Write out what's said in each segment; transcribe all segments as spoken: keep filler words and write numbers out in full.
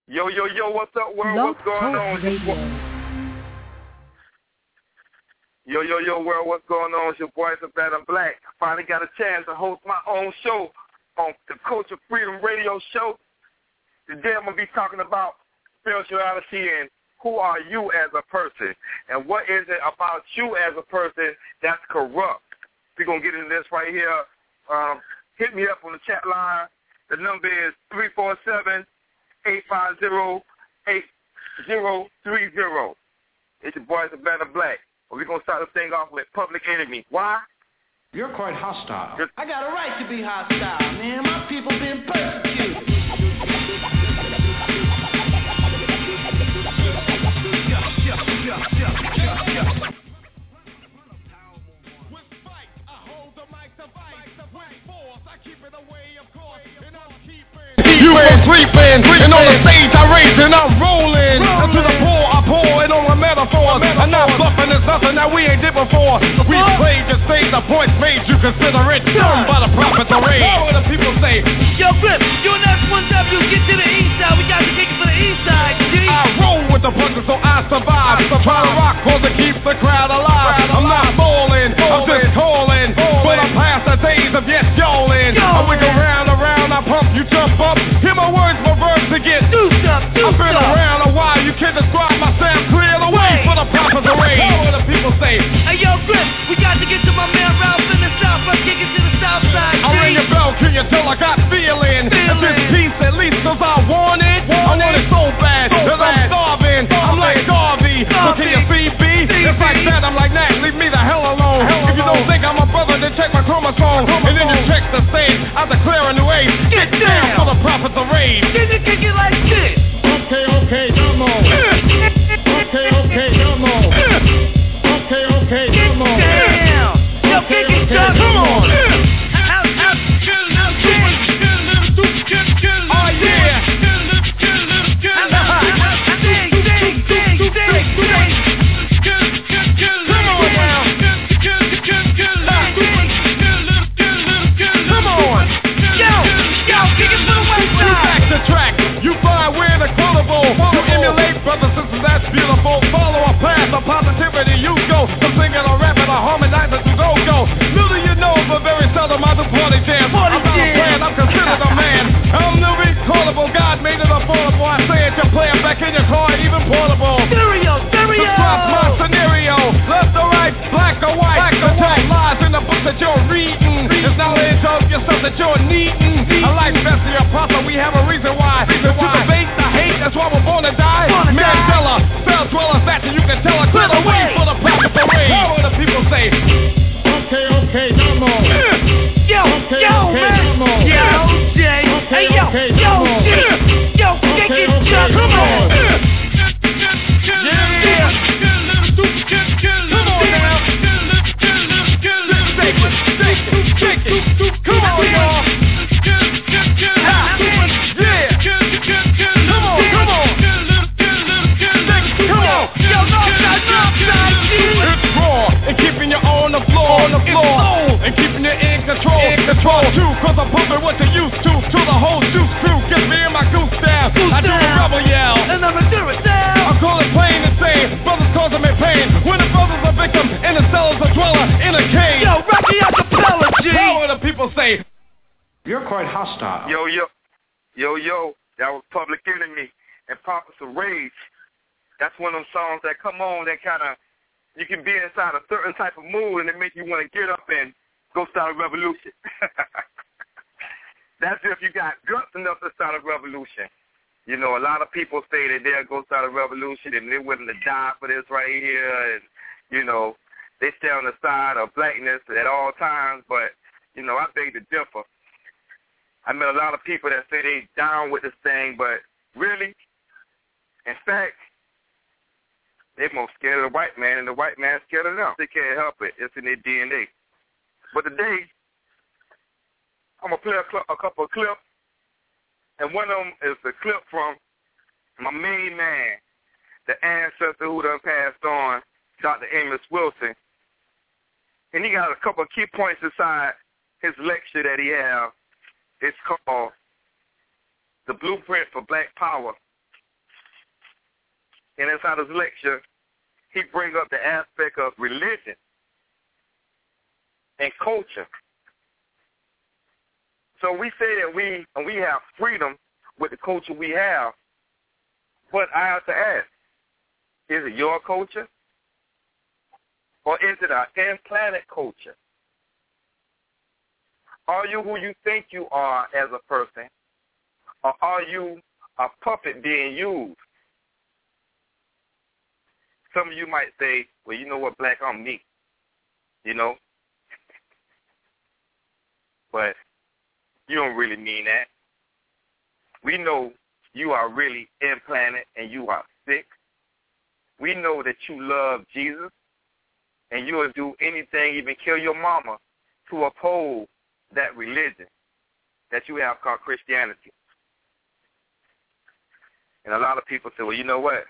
Yo, yo, yo, what's up, world? What's going on? Yo, yo, yo, world, what's going on? It's your boy, Savannah Black. I finally got a chance to host my own show on the Culture Freedom Radio Show. Today I'm going to be talking about spirituality and who are you as a person, and what is it about you as a person that's corrupt. We're going to get into this right here. Um, hit me up on the chat line. The number is three four seven, eight five zero, eight zero three zero. It's your boy, Savannah Black. We're going to start this thing off with Public Enemy. Why? You're quite hostile. Just I got a right to be hostile, man. My people been persecuted. You been sleeping, and on the stage I raise and I'm rolling. And to the poor I pour, and on the metaphors I'm not bluffing, it's nothing that we ain't did before. We played your stage, the points made, you consider it done by the prophets of rage. What the people say? Yo, Grip, you and F one W, get to the east side, we got to kick it for the east side, G. I roll with the punches so I survive. So try to rock cause it keeps the crowd alive. I'm not bowling, I'm just calling, but I'm past the days of yes, y'allin'. I wiggle round, around, I pump, you jump up. Hear my words, my verbs to get do stuff, do I've been stuff. around a while, you can't describe my sound. Clear the way for the prophets of rage. What do the people say? Hey, yo, Grip, we got to get to my man Ralph in the south. Let's kick it to the south side, I ring your bell, can you tell I got feeling? It's this piece at least cause I want it. I want it so bad, so cause I'm starving. I'm like Garvey, so can you see me? It's like that, I'm like that, leave me the hell alone. If you don't think I'm a brother, then check my chromosome. And then you check the stage, I declare a new age. Get down for the prophets of rage. Can you kick it like this? Okay, okay, come on. Okay, okay, come on. Okay, okay, come on. Damn. Yo, kick it, Chuck. Come on. Out, out. Oh, yeah. Sing, sing, sing, sing, sing. Come on now. Come on. Yo, yo, kick it for the west You side. back to track. You find we're the quotable. You emulate, brothers, sisters, that's beautiful. Follow a path of positivity. You go from singing or rapping or harmonizing to go go. Little you know, but very seldom I do party jam. I'm not a plan, I'm considered a man. I'm the recordable. God made it affordable. I say it, you play it back in your car, even portable. Stereo, stereo. Describe my scenario. Left or right, black or white. Black or white. Lies in the book that you're reading. It's knowledge of yourself that you're needing. I like best of your apostle. We have a reason why. Reason why. To debate the hate, that's why we're born to die. Mandela, cell dwellers, that you can tell her. Clear the way for the prophets of rage. What do the people say? Okay, okay, come on. Yo, Okay, yo, okay, man. come on. Yo, Jay. Okay, Hey, yo, okay, yo, come on. Jay. Yo, kick Okay, it, okay, Chuck. come on. Yeah. Come on now. Shake it, shake it, shake it. Come on, y'all. Yeah. Come on, come on. Come on. Yo, Northside, Northside, G. It's raw and keeping you on the floor, on the floor, and keeping you in control, in control too. Cause I'm pumping what you used to, to the whole juice crew. Get me in my goose down. I do a rebel yell, And I'm gonna do it now. I call it plain and sane. Brothers causing me pain. When the brothers are victim, and the cellars a dweller in a cave. Yo, Rocky Acapella, G. How do the people say? You're quite hostile. Yo, yo, yo, yo, that was Public Enemy and Prophets of Rage. That's one of them songs that come on that kind of, you can be inside a certain type of mood and it make you want to get up and go start a revolution. That's if you got guts enough to start a revolution. You know, a lot of people say that they'll go start a revolution and they're willing to die for this right here. And, you know, they stay on the side of blackness at all times. But, you know, I beg to differ. I met a lot of people that say they down with this thing, but really, in fact, they're more scared of the white man, and the white man's scared of them. They can't help it. It's in their D N A. But today, I'm going to play a, cl- a couple of clips, and one of them is the clip from my main man, the ancestor who done passed on, Doctor Amos Wilson. And he got a couple of key points inside his lecture that he has. It's called The Blueprint for Black Power. and inside his lecture, he brings up the aspect of religion and culture. So we say that we we have freedom with the culture we have, but I have to ask, is it your culture? Or is it our implanted culture? Are you who you think you are as a person? Or are you a puppet being used? Some of you might say, well, you know what, Black, I'm me. You know? But you don't really mean that. We know you are really implanted and you are sick. We know that you love Jesus and you will do anything, even kill your mama, to uphold that religion that you have called Christianity. And a lot of people say, well, you know what?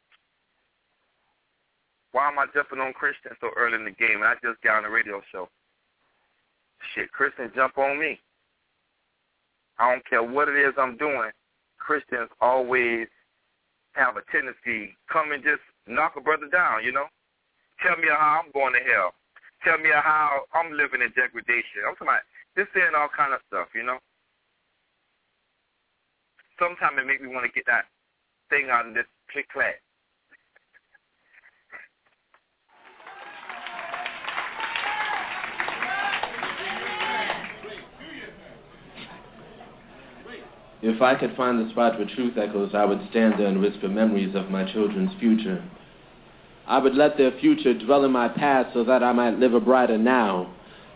Why am I jumping on Christians so early in the game? And I just got on a radio show. Shit, Christians jump on me. I don't care what it is I'm doing. Christians always have a tendency come and just knock a brother down, you know? Tell me how I'm going to hell. Tell me how I'm living in degradation. I'm talking about just saying all kind of stuff, you know? Sometimes it makes me want to get that thing out of this click-clack. If I could find the spot where truth echoes, I would stand there and whisper memories of my children's future. I would let their future dwell in my past so that I might live a brighter now.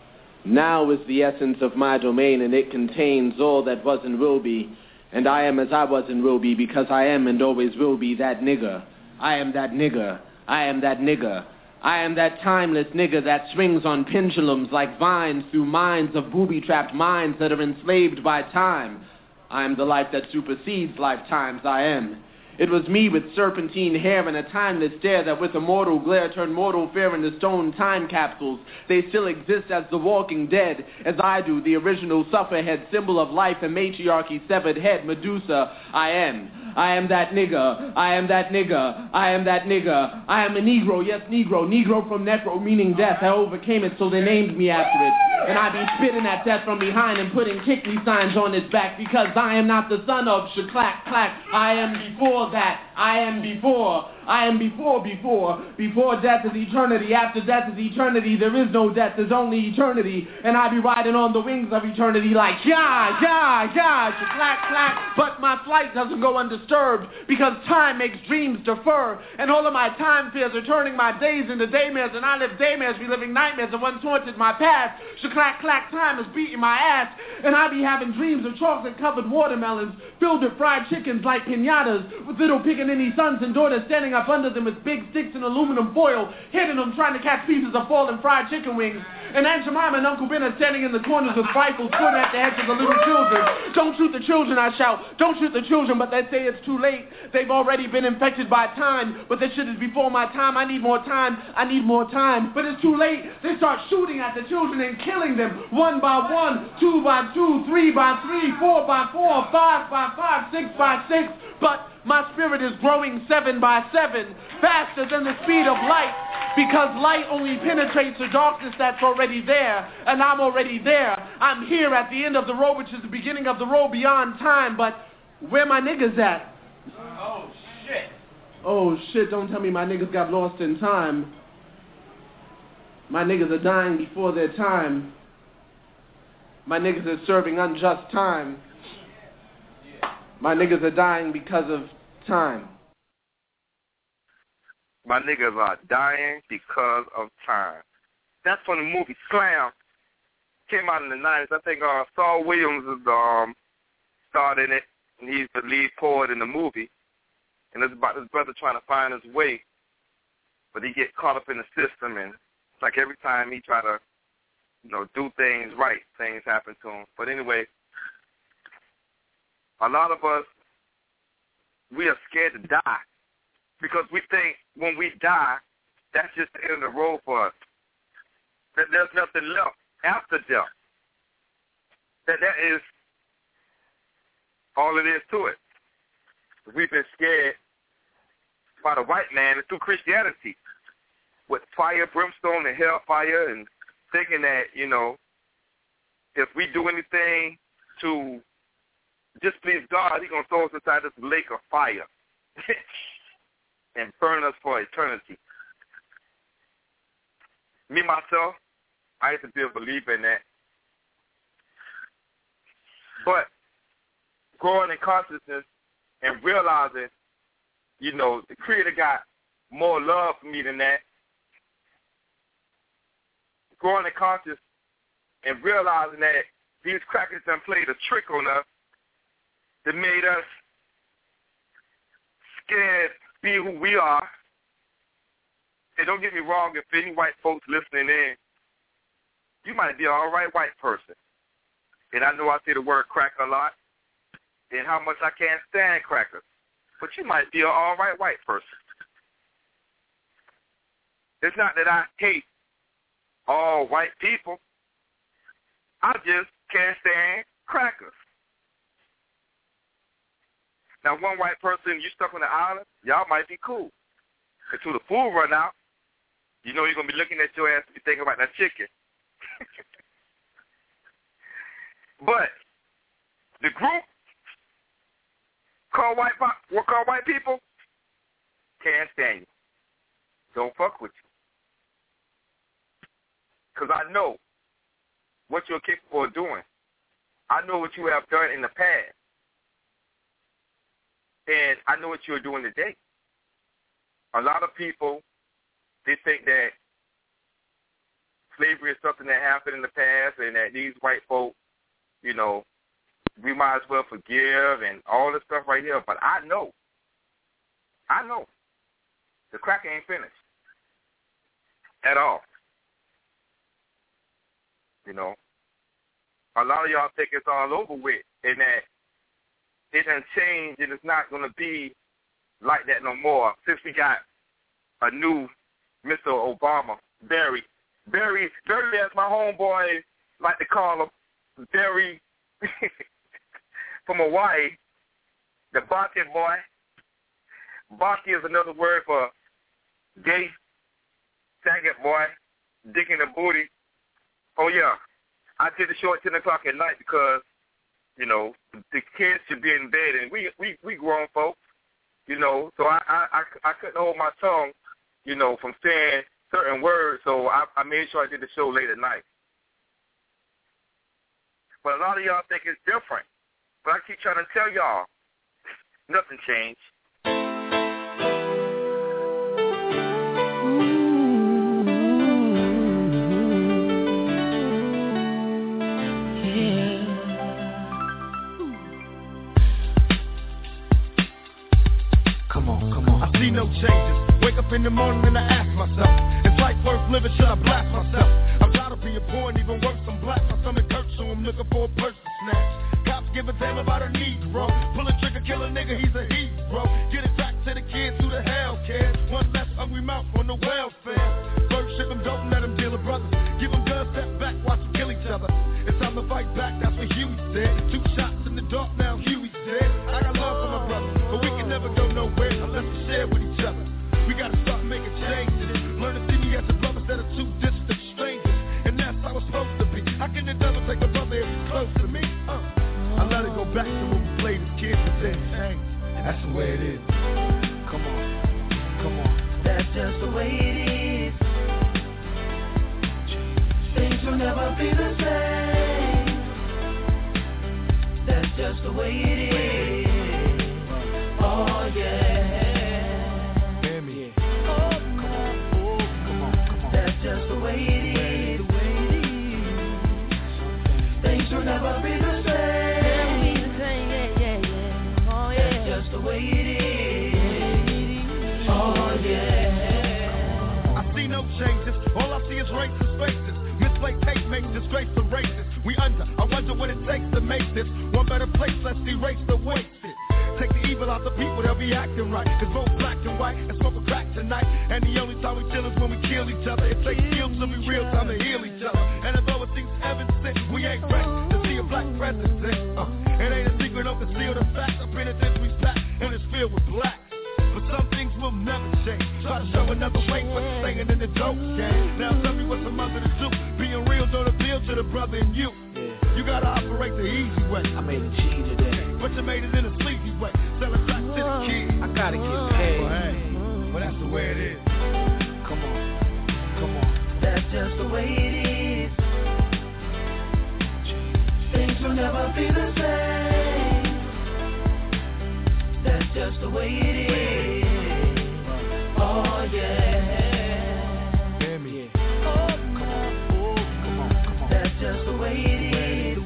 Now is the essence of my domain, and it contains all that was and will be. And I am as I was and will be, because I am and always will be that nigger. I am that nigger. I am that nigger. I am that timeless nigger that swings on pendulums like vines through minds of booby-trapped minds that are enslaved by time. I am the life that supersedes lifetimes. I am. It was me with serpentine hair and a timeless stare that with a mortal glare turned mortal fear into stone time capsules. They still exist as the walking dead, as I do, the original sufferhead, symbol of life and matriarchy, severed head, Medusa. I am. I am that nigger. I am that nigger. I am that nigger. I am a Negro, yes, Negro. Negro from necro, meaning death. I overcame it, so they named me after it. And I be spitting at death from behind and putting kick me signs on its back, because I am not the son of Shaklack Clack. I am before that. I am before. I am before, before. Before death is eternity. After death is eternity. There is no death. There's only eternity. And I be riding on the wings of eternity like, yeah, yeah, yeah, clack, clack. But my flight doesn't go undisturbed, because time makes dreams defer. And all of my time fears are turning my days into daymares. And I live daymares, reliving nightmares of once haunted my past. Shaklack, clack, time is beating my ass. And I be having dreams of chocolate-covered watermelons filled with fried chickens like piñatas, with little pickaninny sons and daughters standing up under them with big sticks and aluminum foil, hitting them trying to catch pieces of fallen fried chicken wings. And Aunt Jemima and Uncle Ben are standing in the corners with rifles pointing at the heads of the little children. Don't shoot the children, I shout. Don't shoot the children, but they say it's too late. They've already been infected by time, but this shit is before my time. I need more time. I need more time. But it's too late. They start shooting at the children and killing them one by one, two by two, three by three, four by four, five by five, six by six. But my spirit is growing seven by seven, faster than the speed of light, because light only penetrates the darkness that's already there, and I'm already there. I'm here at the end of the road, which is the beginning of the road beyond time, but where my niggas at? Oh, shit. Oh, shit, don't tell me my niggas got lost in time. My niggas are dying before their time. My niggas are serving unjust time. My niggas are dying because of time. My niggas are dying because of time. That's from the movie Slam. Came out in the nineties. I think uh, Saul Williams is um, starred in it, and he's the lead poet in the movie. And it's about his brother trying to find his way, but he gets caught up in the system, and it's like every time he try to, you know, do things right, things happen to him. But anyway, a lot of us, we are scared to die because we think when we die, that's just the end of the road for us. That there's nothing left after death. That that is all it is to it. We've been scared by the white man is through Christianity, with fire, brimstone, and hellfire, and thinking that, you know, if we do anything to displease God, he's going to throw us inside this lake of fire and burn us for eternity. Me, myself, I used to be a believer in that. But growing in consciousness and realizing, you know, the Creator got more love for me than that. Growing in consciousness and realizing that these crackers done played a trick on us that made us scared to be who we are. And don't get me wrong, if any white folks listening in, you might be an all right white person. And I know I say the word cracker a lot and how much I can't stand crackers. But you might be an all right white person. It's not that I hate all white people. I just can't stand crackers. Now, one white person, you stuck on the island, y'all might be cool. Until the food run out, you know you're going to be looking at your ass and be thinking about that chicken. But the group called white, what called white people can't stand you. Don't fuck with you. Because I know what you're capable of doing. I know what you have done in the past. And I know what you're doing today. A lot of people, they think that slavery is something that happened in the past and that these white folk, you know, we might as well forgive and all this stuff right here. But I know, I know, the crack ain't finished at all. You know, a lot of y'all think it's all over with and that it done changed and it's not going to be like that no more since we got a new Mister Obama, Barry. Barry, Barry, as my homeboy like to call him, Barry from Hawaii, the Bakken boy. Bakken is another word for gay, faggot boy, dick in the booty. Oh, yeah, I did the show at ten o'clock at night because, you know, the kids should be in bed, and we we, we grown folks, you know, so I, I, I couldn't hold my tongue, you know, from saying certain words, so I, I made sure I did the show late at night. But a lot of y'all think it's different. But I keep trying to tell y'all, nothing changed. See no changes. Wake up in the morning and I ask myself, is life worth living? Should I blast myself? I'm tired of being poor and even worse, I'm black. My stomach hurts, so I'm looking for a person to snatch. Cops give a damn about a Negro. Pull a trigger, kill a nigga, he's a hero. Get it back to the kids who the hell cares. One less hungry mouth on the welfare. First ship them, don't let them deal with brothers. Give them guns, step back, watch them kill each other. It's time to fight back, that's what Huey said. Two shots in the dark, now Huey's dead. I got love for my brother, but we can never go nowhere unless we share with each other. We gotta start making changes. Learn to see me as a brother instead of two distant strangers. And that's how it's supposed to be. How can the devil take a brother if he's close to me? Uh, I let it go back to when we played as kids and then change. And that's the way it is. Come on, come on. That's just the way it is. Things will never be the same. That's just the way it is. Oh yeah. Just the way it is. Things will never be the same. Yeah, yeah, yeah. Oh, yeah. That's just the way it is. Oh, yeah. I see no changes. All I see is racist faces. Misplaced hate makes disgrace to racists. We under. I wonder what it takes to make this one better place. Let's erase the wasted. Take the evil out the people, they'll be acting right. Cause both black and white and smoke a crack tonight. And the only time we chill is when we kill each other. It takes skills to be real time to heal each other. And although it seems heaven sent, we ain't ready to see a black president. Uh, it ain't a secret, don't conceal the fact. Our penitentiary's packed and it's filled with blacks. But some things will never shade. Try to show another way, but you're staying in the dope game. Now tell me what's the mother to do. Being real don't appeal to the brother in you. You gotta operate the easy way. I made a G today, but you made it in a sleazy way. Selling back to the kids. I gotta get paid. Well, hey, well that's the way it is. Come on, come on. That's just the way it is. Things will never be the same. That's just the way it is. Oh yeah. Hear me. Oh, come on, oh, come on, come on. That's just the way it is.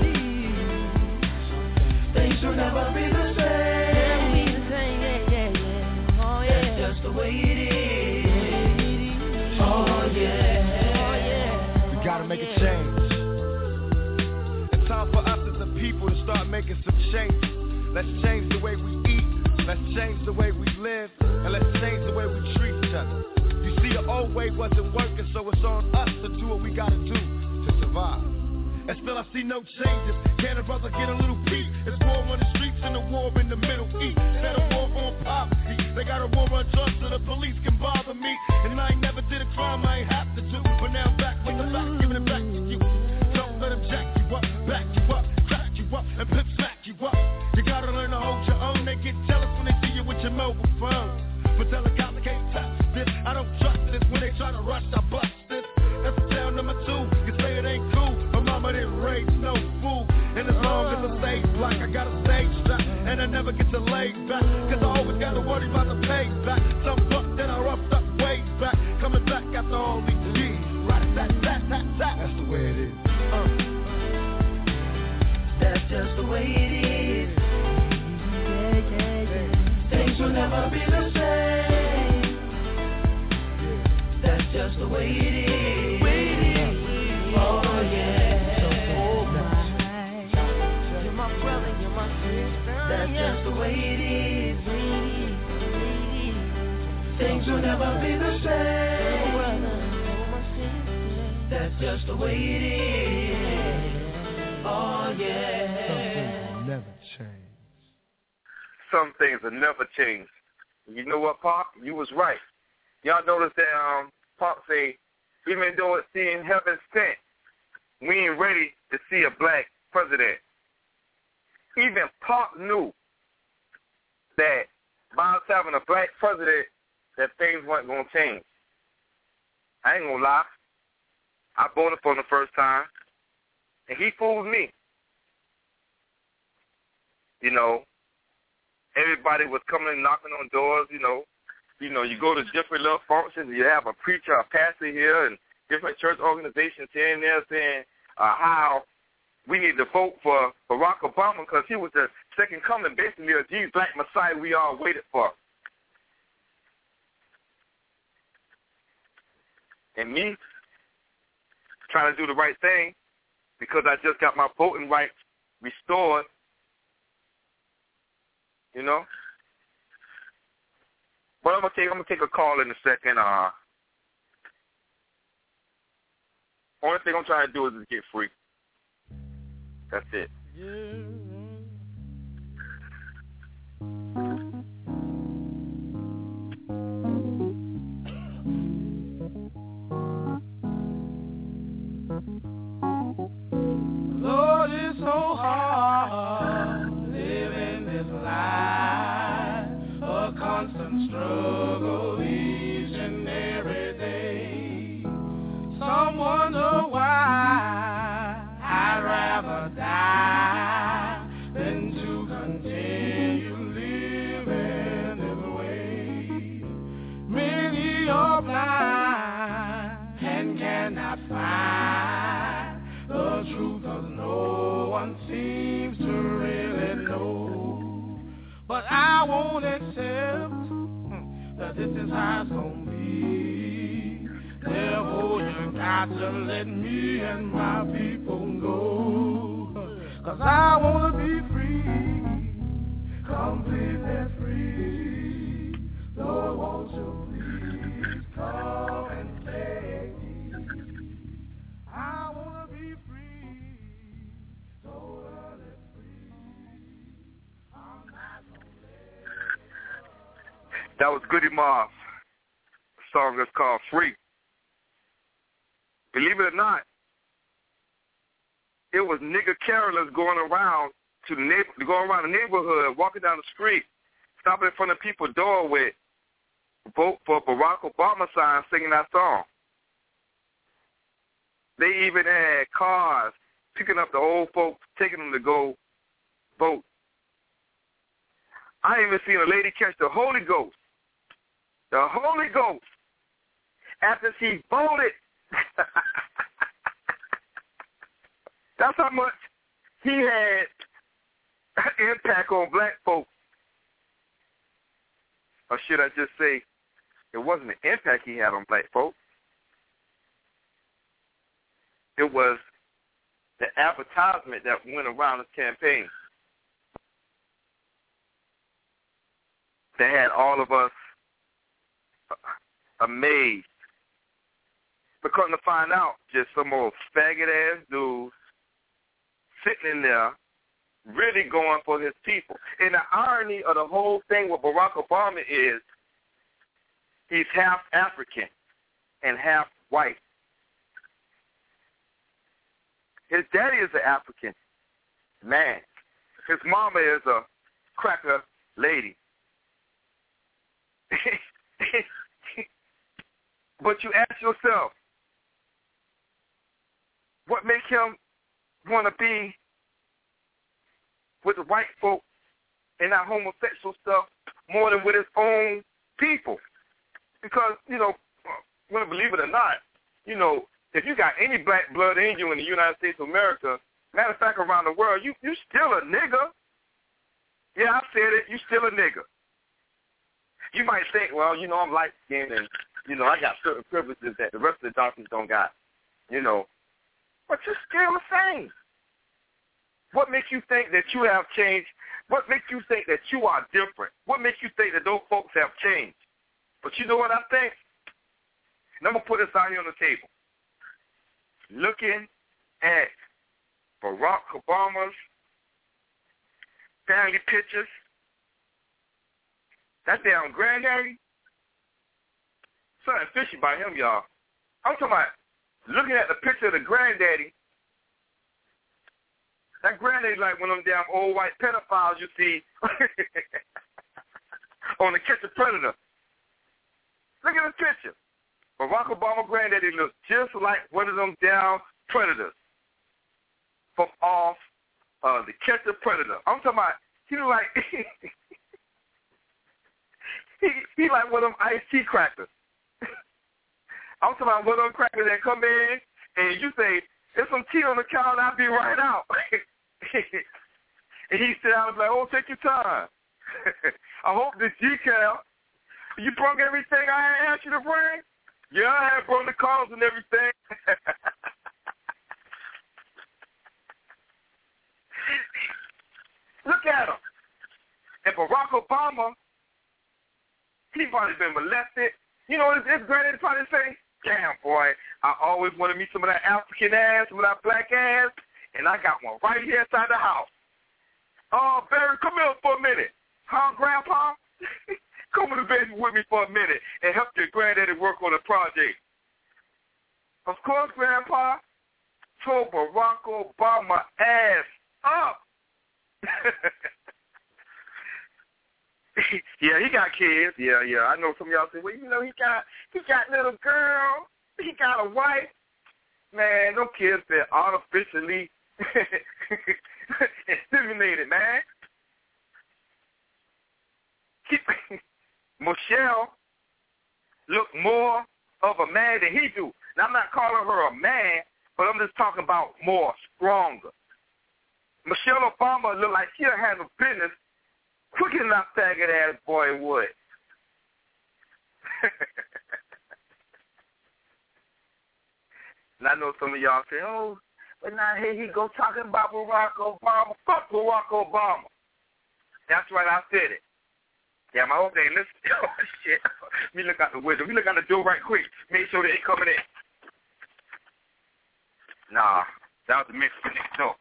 Things will never be the same. Be the same, yeah, yeah, yeah. Oh yeah. That's just the way it is. Oh yeah. Oh yeah. We gotta make a change. It's time for us as a people to start making some changes. Let's change the way we eat. Let's change the way we live. And let's change the way we treat each other. You see, the old way wasn't working, so it's on us to do what we gotta do to survive. And still I see no changes. Can a brother get a little peace? It's war on the streets and a war in the Middle East. Instead of war on poverty, they got a war on drugs so the police can bother me. And I ain't never did a crime I ain't have to do. But now I'm back with the back, giving it back to you. Don't let them jack you up, back you up, crack you up, and pimp smack you up. You gotta learn to hold your own. They get jealous when they see you with your mobile phone. But tell the cops I can't touch this. I don't trust this. When they try to rush, I bust this. That's sound number two. You say it ain't cool. My mama didn't raise no fool. And as long as I stay black, I got a stage strap. And I never get to lay back. Cause I always gotta worry about the payback. Some buck that I roughed up way back. Coming back after all these years. Right, that, that, that, that. That's the way it is. Uh. That's just the way it is. Yeah, yeah, yeah. Things will never be the same. That's just the way it is. Oh yeah. You're my brother, you're my sister. That's just the way it is. Things will never be the same. That's just the way it is. Oh yeah. Some things never change. Some things will never change. You know what, Pop? You was right. Y'all notice that um, Pop say, even though it's seeing heaven sent, we ain't ready to see a black president. Even Pop knew that by us having a black president, that things weren't going to change. I ain't going to lie. I voted for him the first time, and he fooled me. You know, everybody was coming and knocking on doors, you know. You know, you go to different little functions, you have a preacher, a pastor here, and different church organizations here and there saying uh, how we need to vote for Barack Obama because he was the second coming, basically, of Jesus, black Messiah we all waited for. And me trying to do the right thing because I just got my voting rights restored, you know. But I'm gonna take I'm gonna take a call in a second. Uh, only thing I'm trying to do is just get free. That's it. Yeah. Lord, it's so hard living this life, a constant struggle each and every day. Some wonder why I'd rather die than to continue living this way. Many are blind and cannot find the truth, 'cause no one seems to really know. But I won't accept that this is how it's gonna be. Therefore you got to let me and my people go. 'Cause I wanna be free, completely free. Lord, won't you please come and save me? I wanna be free, totally free. I'm not gonna let That was Goody Mob. song is called Free. Believe it or not, it was nigger carolers going around to the neighbor, going around the neighborhood, walking down the street, stopping in front of people's door with vote for Barack Obama signs, singing that song. They even had cars picking up the old folks, taking them to go vote. I even seen a lady catch the Holy Ghost. The Holy Ghost. After she voted. That's how much he had impact on black folks. Or should I just say, it wasn't the impact he had on black folks. It was the advertisement that went around his campaign that had all of us amazed. But come to find out, just some old faggot-ass dudes sitting in there really going for his people. And the irony of the whole thing with Barack Obama is he's half African and half white. His daddy is an African man. His mama is a cracker lady. But you ask yourself, what makes him want to be with the white folk and that homosexual stuff more than with his own people? Because, you know, whether believe it or not, you know, if you got any black blood in you in the United States of America, matter of fact, around the world, you you still a nigga. Yeah, I said it. You still a nigga. You might think, well, you know, I'm light-skinned and, you know, I got certain privileges that the rest of the Johnsons don't got, you know. But you're still the same. What makes you think that you have changed? What makes you think that you are different? What makes you think that those folks have changed? But you know what I think? And I'm going to put this out here on the table. Looking at Barack Obama's family pictures, that damn granddaddy, something fishy about him, y'all. I'm talking about looking at the picture of the granddaddy. That granddaddy like one of them damn old white pedophiles you see on the Catch a Predator. Look at the picture. Barack Obama granddaddy looks just like one of them damn predators from off uh, the Catch a Predator. I'm talking about, he look like, he, he like one of them iced tea crackers. I'm talking about one of them crackers that come in and you say, there's some tea on the counter, I'll be right out. And he said, I was like, oh, take your time. I hope this decal, you brought everything I asked you to bring? Yeah, I had brought the calls and everything. Look at him. And Barack Obama, he probably been molested. You know what his granddaddy probably say? Damn, boy, I always wanted me some of that African ass, some of that black ass, and I got one right here inside the house. Oh, Barry, come here for a minute. Huh, Grandpa? Come to the basement with me for a minute and help your granddaddy work on a project. Of course, Grandpa told Barack Obama ass up. Yeah, he got kids. Yeah, yeah. I know some of y'all say, well, you know, he got he got little girl. He got a wife. Man, those kids been artificially stimulated, man. Michelle looked more of a man than he do. Now, I'm not calling her a man, but I'm just talking about more stronger. Michelle Obama looked like she'll handle business quicker than that faggot-ass boy would. And I know some of y'all say, oh, but now here he go talking about Barack Obama. Fuck Barack Obama. That's right, I said it. Yeah, my old name, listen. Oh, shit. Let me look out the window. Let me look out the door right quick. Make sure they ain't coming in. Nah, that was the Mexican next door.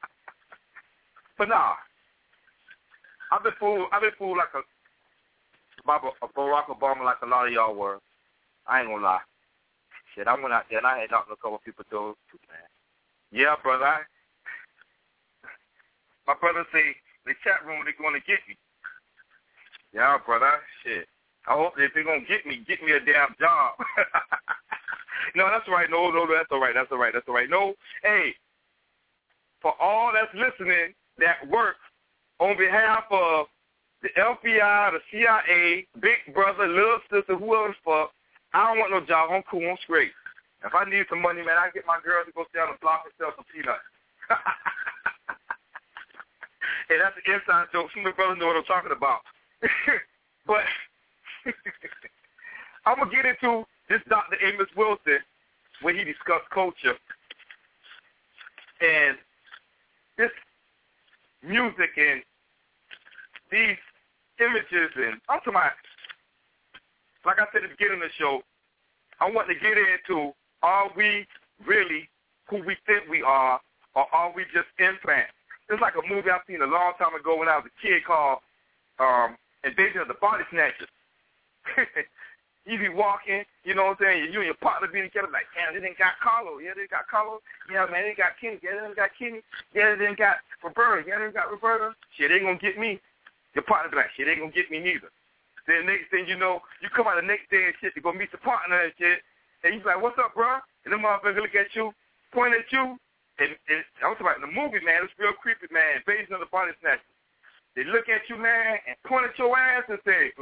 But nah, I've been fooled. I've been fooled like a about Barack Obama like a lot of y'all were. I ain't gonna lie. Shit, I went out there and I had talked to a couple of people too, man. Yeah, brother. I, my brother say the chat room they're gonna get me. Yeah, brother. Shit. I hope if they're gonna get me, get me a damn job. No, that's all right. No, no, that's all right. That's all right. That's all right. No, hey, for all that's listening that works on behalf of the F B I, the C I A, Big Brother, Little Sister, whoever the fuck, I don't want no job. I'm cool. I'm straight. If I need some money, man, I get my girl to go stay on the block and sell some peanuts. Hey, that's an inside joke. Some of the brothers know what I'm talking about. But I'm going to get into this Doctor Amos Wilson when he discussed culture. And this music and these images and I'm talking about, like I said at the beginning of the show, I want to get into, are we really who we think we are, or are we just implants? It's like a movie I've seen a long time ago when I was a kid called um, Invasion of the Body Snatchers. You be walking, you know what I'm saying, you and your partner be together like, damn, they didn't got Carlo. Yeah, they got Carlo. Yeah, man, they got Kenny. Yeah, they didn't got Kenny. Yeah, they didn't got Roberta. Yeah, they didn't got Roberta. Shit, they ain't going to get me. Your partner be like, shit, they ain't going to get me neither. Then the next thing you know, you come out the next day and shit to go meet the partner and shit, and you be like, what's up, bro? And them motherfuckers look at you, point at you, and, and I was talking about in the movie, man, it's real creepy, man, Invasion of the Body Snatchers. They look at you, man, and point at your ass and say,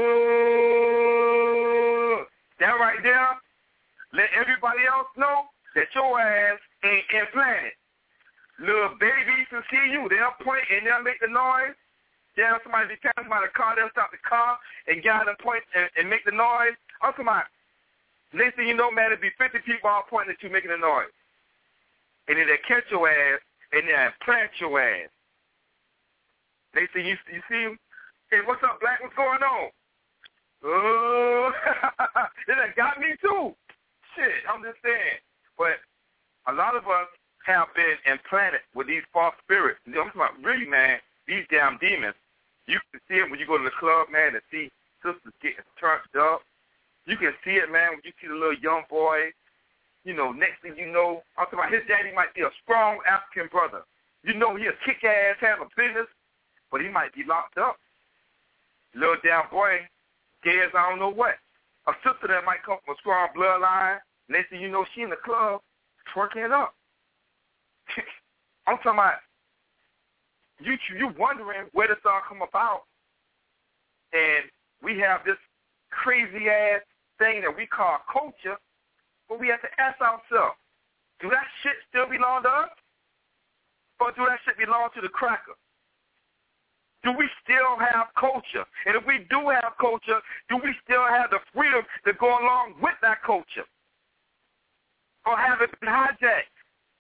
oh, that right there, let everybody else know that your ass ain't implanted. Little babies can see you, they'll point and they'll make the noise. Yeah, somebody be passing by the car, they'll stop the car and get out and point and, and make the noise. I'm talking about, next thing you know, man, it'll be fifty people all pointing at you making the noise. And then they catch your ass and they implant your ass. They say, you, you see him? Hey, what's up, Black? What's going on? Oh, it done got me too. Shit, I'm just saying. But a lot of us have been implanted with these false spirits. I'm talking about, really, man, these damn demons. You can see it when you go to the club, man, and see sisters getting turned up. You can see it, man, when you see the little young boy. You know, next thing you know, I'm talking about his daddy might be a strong African brother. You know, he'll kick ass, have a business, but he might be locked up. Little damn boy, gay as I don't know what. A sister that might come from a strong bloodline, next thing you know, she in the club, twerking it up. I'm talking about, you you wondering where this all come about, and we have this crazy-ass thing that we call culture, but we have to ask ourselves, do that shit still belong to us, or do that shit belong to the cracker? Do we still have culture? And if we do have culture, do we still have the freedom to go along with that culture? Or have it been hijacked?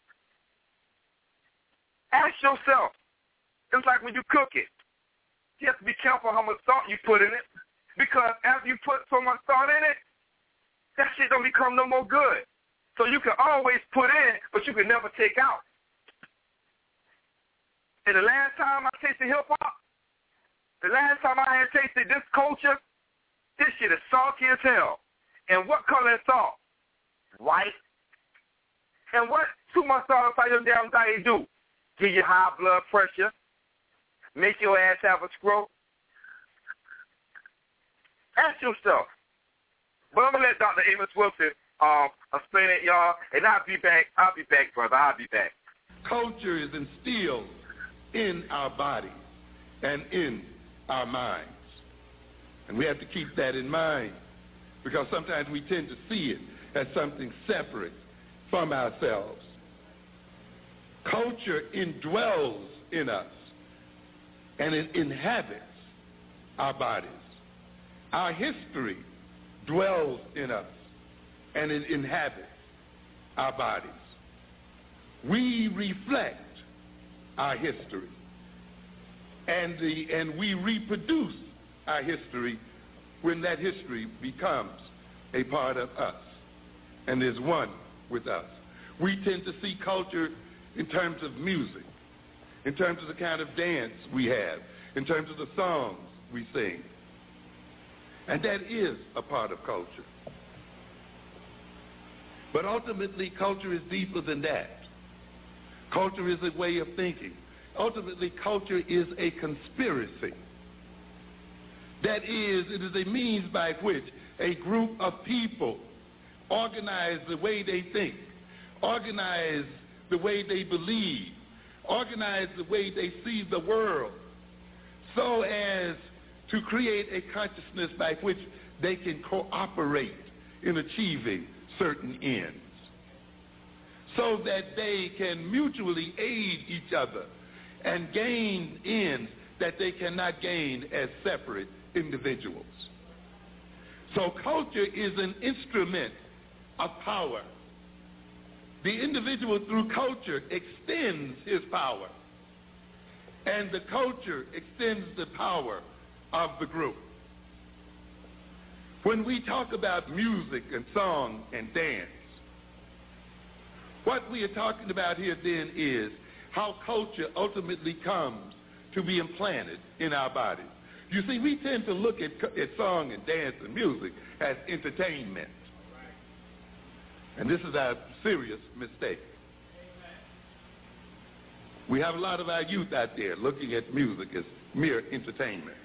Ask yourself. It's like when you cook it. You have to be careful how much salt you put in it, because after you put so much salt in it, that shit don't become no more good. So you can always put in, but you can never take out. And the last time I tasted hip-hop, the last time I had tasted this culture, this shit is salty as hell. And what color is salt? White. And what too much salt inside your damn diet do? Give you high blood pressure, make your ass have a stroke. Ask yourself. But I'm going to let Doctor Amos Wilson um, explain it, y'all, and I'll be back. I'll be back, brother. I'll be back. Culture is instilled in our bodies and in our minds. And we have to keep that in mind, because sometimes we tend to see it as something separate from ourselves. Culture indwells in us, and it inhabits our bodies. Our history dwells in us, and it inhabits our bodies. We reflect our history, and the and we reproduce our history when that history becomes a part of us and is one with us. We tend to see culture in terms of music, in terms of the kind of dance we have, in terms of the songs we sing. And that is a part of culture. But ultimately, culture is deeper than that. Culture is a way of thinking. Ultimately, culture is a conspiracy. That is, it is a means by which a group of people organize the way they think, organize the way they believe, organize the way they see the world, so as to create a consciousness by which they can cooperate in achieving certain ends, so that they can mutually aid each other and gain ends that they cannot gain as separate individuals. So culture is an instrument of power. The individual through culture extends his power, and the culture extends the power of the group. When we talk about music and song and dance, what we are talking about here then is how culture ultimately comes to be implanted in our bodies. You see, we tend to look at, at song and dance and music as entertainment. And this is our serious mistake. We have a lot of our youth out there looking at music as mere entertainment.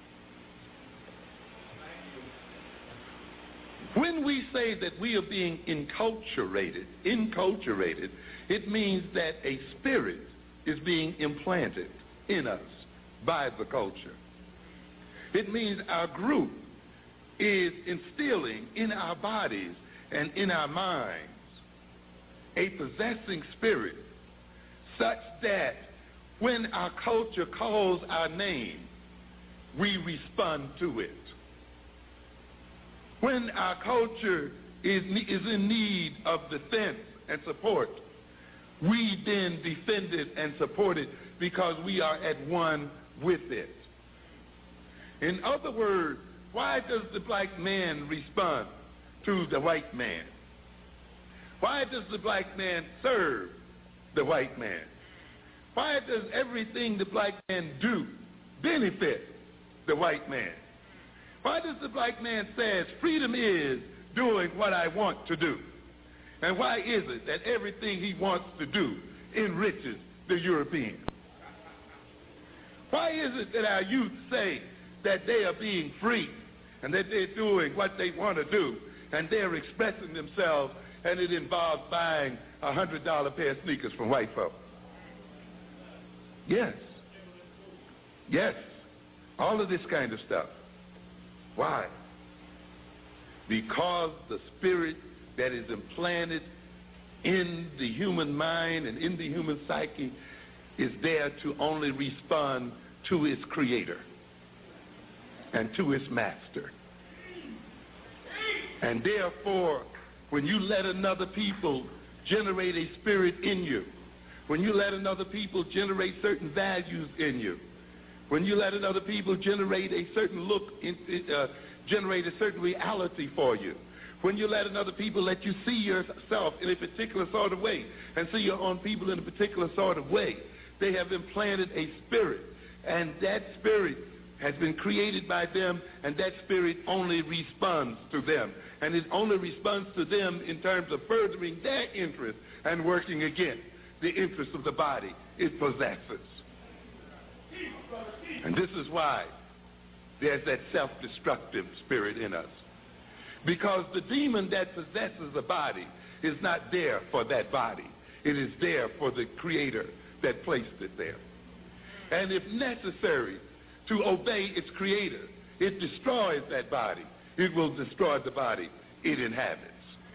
When we say that we are being enculturated, enculturated, it means that a spirit is being implanted in us by the culture. It means our group is instilling in our bodies and in our minds a possessing spirit such that when our culture calls our name, we respond to it. When our culture is, is in need of defense and support, we then defend it and support it because we are at one with it. In other words, why does the black man respond to the white man? Why does the black man serve the white man? Why does everything the black man do benefit the white man? Why does the black man say freedom is doing what I want to do? And why is it that everything he wants to do enriches the European? Why is it that our youth say that they are being free and that they're doing what they want to do and they're expressing themselves, and it involves buying a one hundred dollar pair of sneakers from white folk? Yes. Yes. All of this kind of stuff. Why? Because the spirit that is implanted in the human mind and in the human psyche is there to only respond to its creator and to its master. And therefore, when you let another people generate a spirit in you, when you let another people generate certain values in you, when you let another people generate a certain look, in, uh, generate a certain reality for you, when you let another people let you see yourself in a particular sort of way and see your own people in a particular sort of way, they have implanted a spirit, and that spirit has been created by them, and that spirit only responds to them. And it only responds to them in terms of furthering their interest and working against the interest of the body it possesses. And this is why there's that self-destructive spirit in us. Because the demon that possesses a body is not there for that body. It is there for the creator that placed it there. And if necessary to obey its creator, it destroys that body. It will destroy the body it inhabits.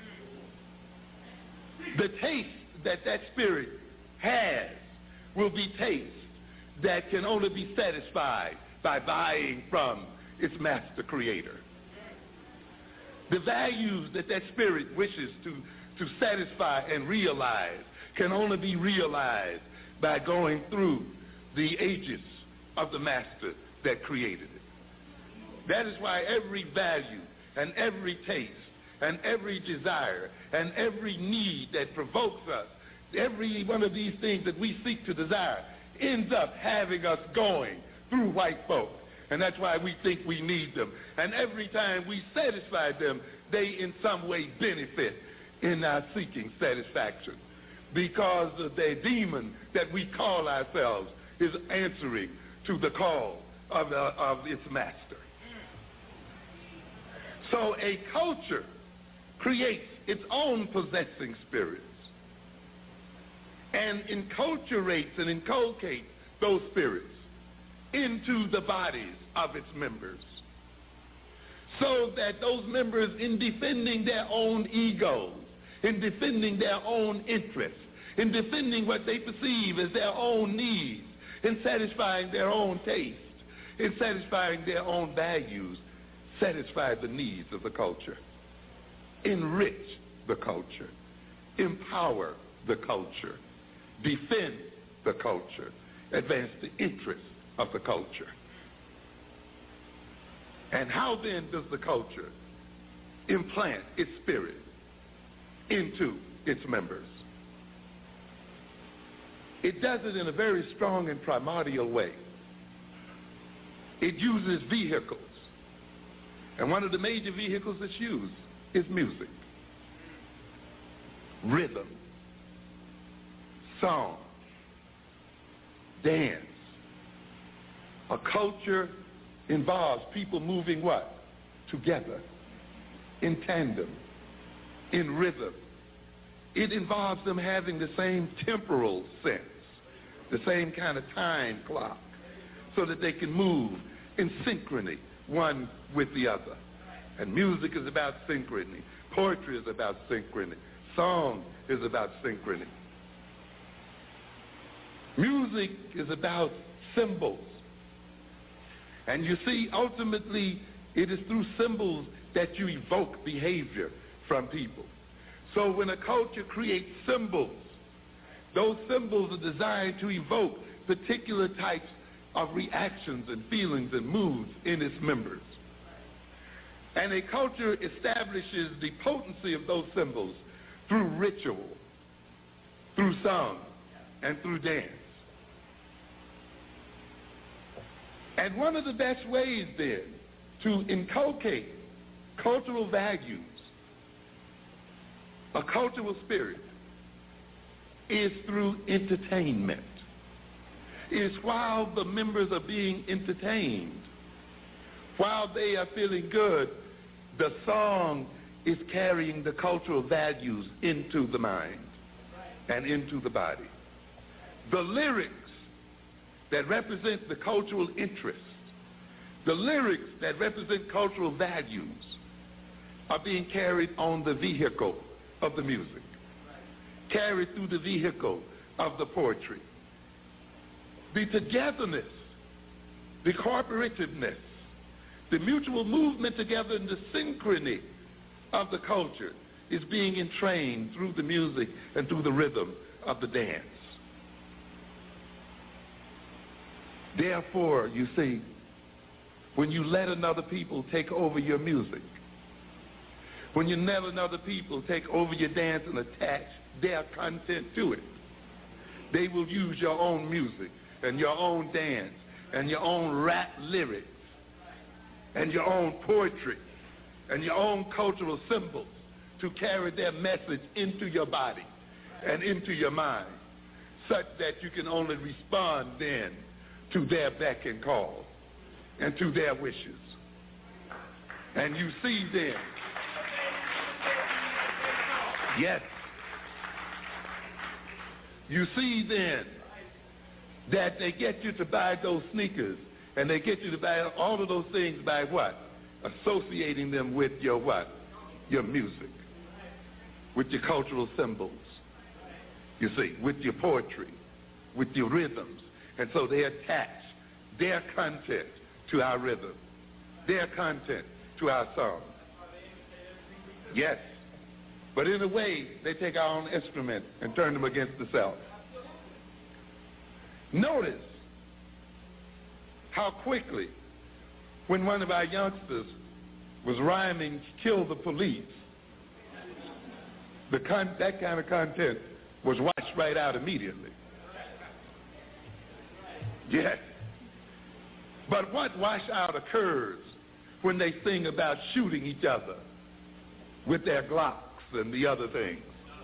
The taste that that spirit has will be taste that can only be satisfied by buying from its master creator. The values that that spirit wishes to, to satisfy and realize can only be realized by going through the aegis of the master that created it. That is why every value and every taste and every desire and every need that provokes us, every one of these things that we seek to desire, ends up having us going through white folk, And that's why we think we need them. And every time we satisfy them, they in some way benefit in our seeking satisfaction. Because the demon that we call ourselves is answering to the call of, uh, of its master. So a culture creates its own possessing spirits and enculturates and inculcates those spirits into the bodies of its members, so that those members, in defending their own egos, in defending their own interests, in defending what they perceive as their own needs, in satisfying their own taste, in satisfying their own values, satisfy the needs of the culture, enrich the culture, empower the culture, defend the culture, advance the interests of the culture. And how then does the culture implant its spirit into its members? It does it in a very strong and primordial way. It uses vehicles. And one of the major vehicles that's used is music, rhythm, song, dance. A culture involves people moving what? Together, in tandem, in rhythm. It involves them having the same temporal sense, the same kind of time clock, so that they can move in synchrony, one with the other. And music is about synchrony. Poetry is about synchrony. Song is about synchrony. Music is about symbols. And you see, ultimately, it is through symbols that you evoke behavior from people. So when a culture creates symbols, those symbols are designed to evoke particular types of reactions and feelings and moods in its members. And a culture establishes the potency of those symbols through ritual, through song, and through dance. And one of the best ways then to inculcate cultural values, a cultural spirit, is through entertainment. Is while the members are being entertained, while they are feeling good, the song is carrying the cultural values into the mind and into the body. The lyrics that represent the cultural interests, the lyrics that represent cultural values, are being carried on the vehicle of the music, carried through the vehicle of the poetry. The togetherness, the cooperativeness, the mutual movement together and the synchrony of the culture is being entrained through the music and through the rhythm of the dance. Therefore, you see, when you let another people take over your music, when you let another people take over your dance and attach their content to it, they will use your own music and your own dance and your own rap lyrics and your own poetry and your own cultural symbols to carry their message into your body and into your mind, such that you can only respond then to their beck and call and to their wishes. And you see then, yes, you see then that they get you to buy those sneakers and they get you to buy all of those things by what? Associating them with your what? Your music, with your cultural symbols, you see, with your poetry, with your rhythms. And so they attach their content to our rhythm, their content to our song. Yes, but in a way, they take our own instrument and turn them against the self. Notice how quickly, when one of our youngsters was rhyming, "kill the police," the con- that kind of content was washed right out immediately. Yes. But what washout occurs when they sing about shooting each other with their Glocks and the other things?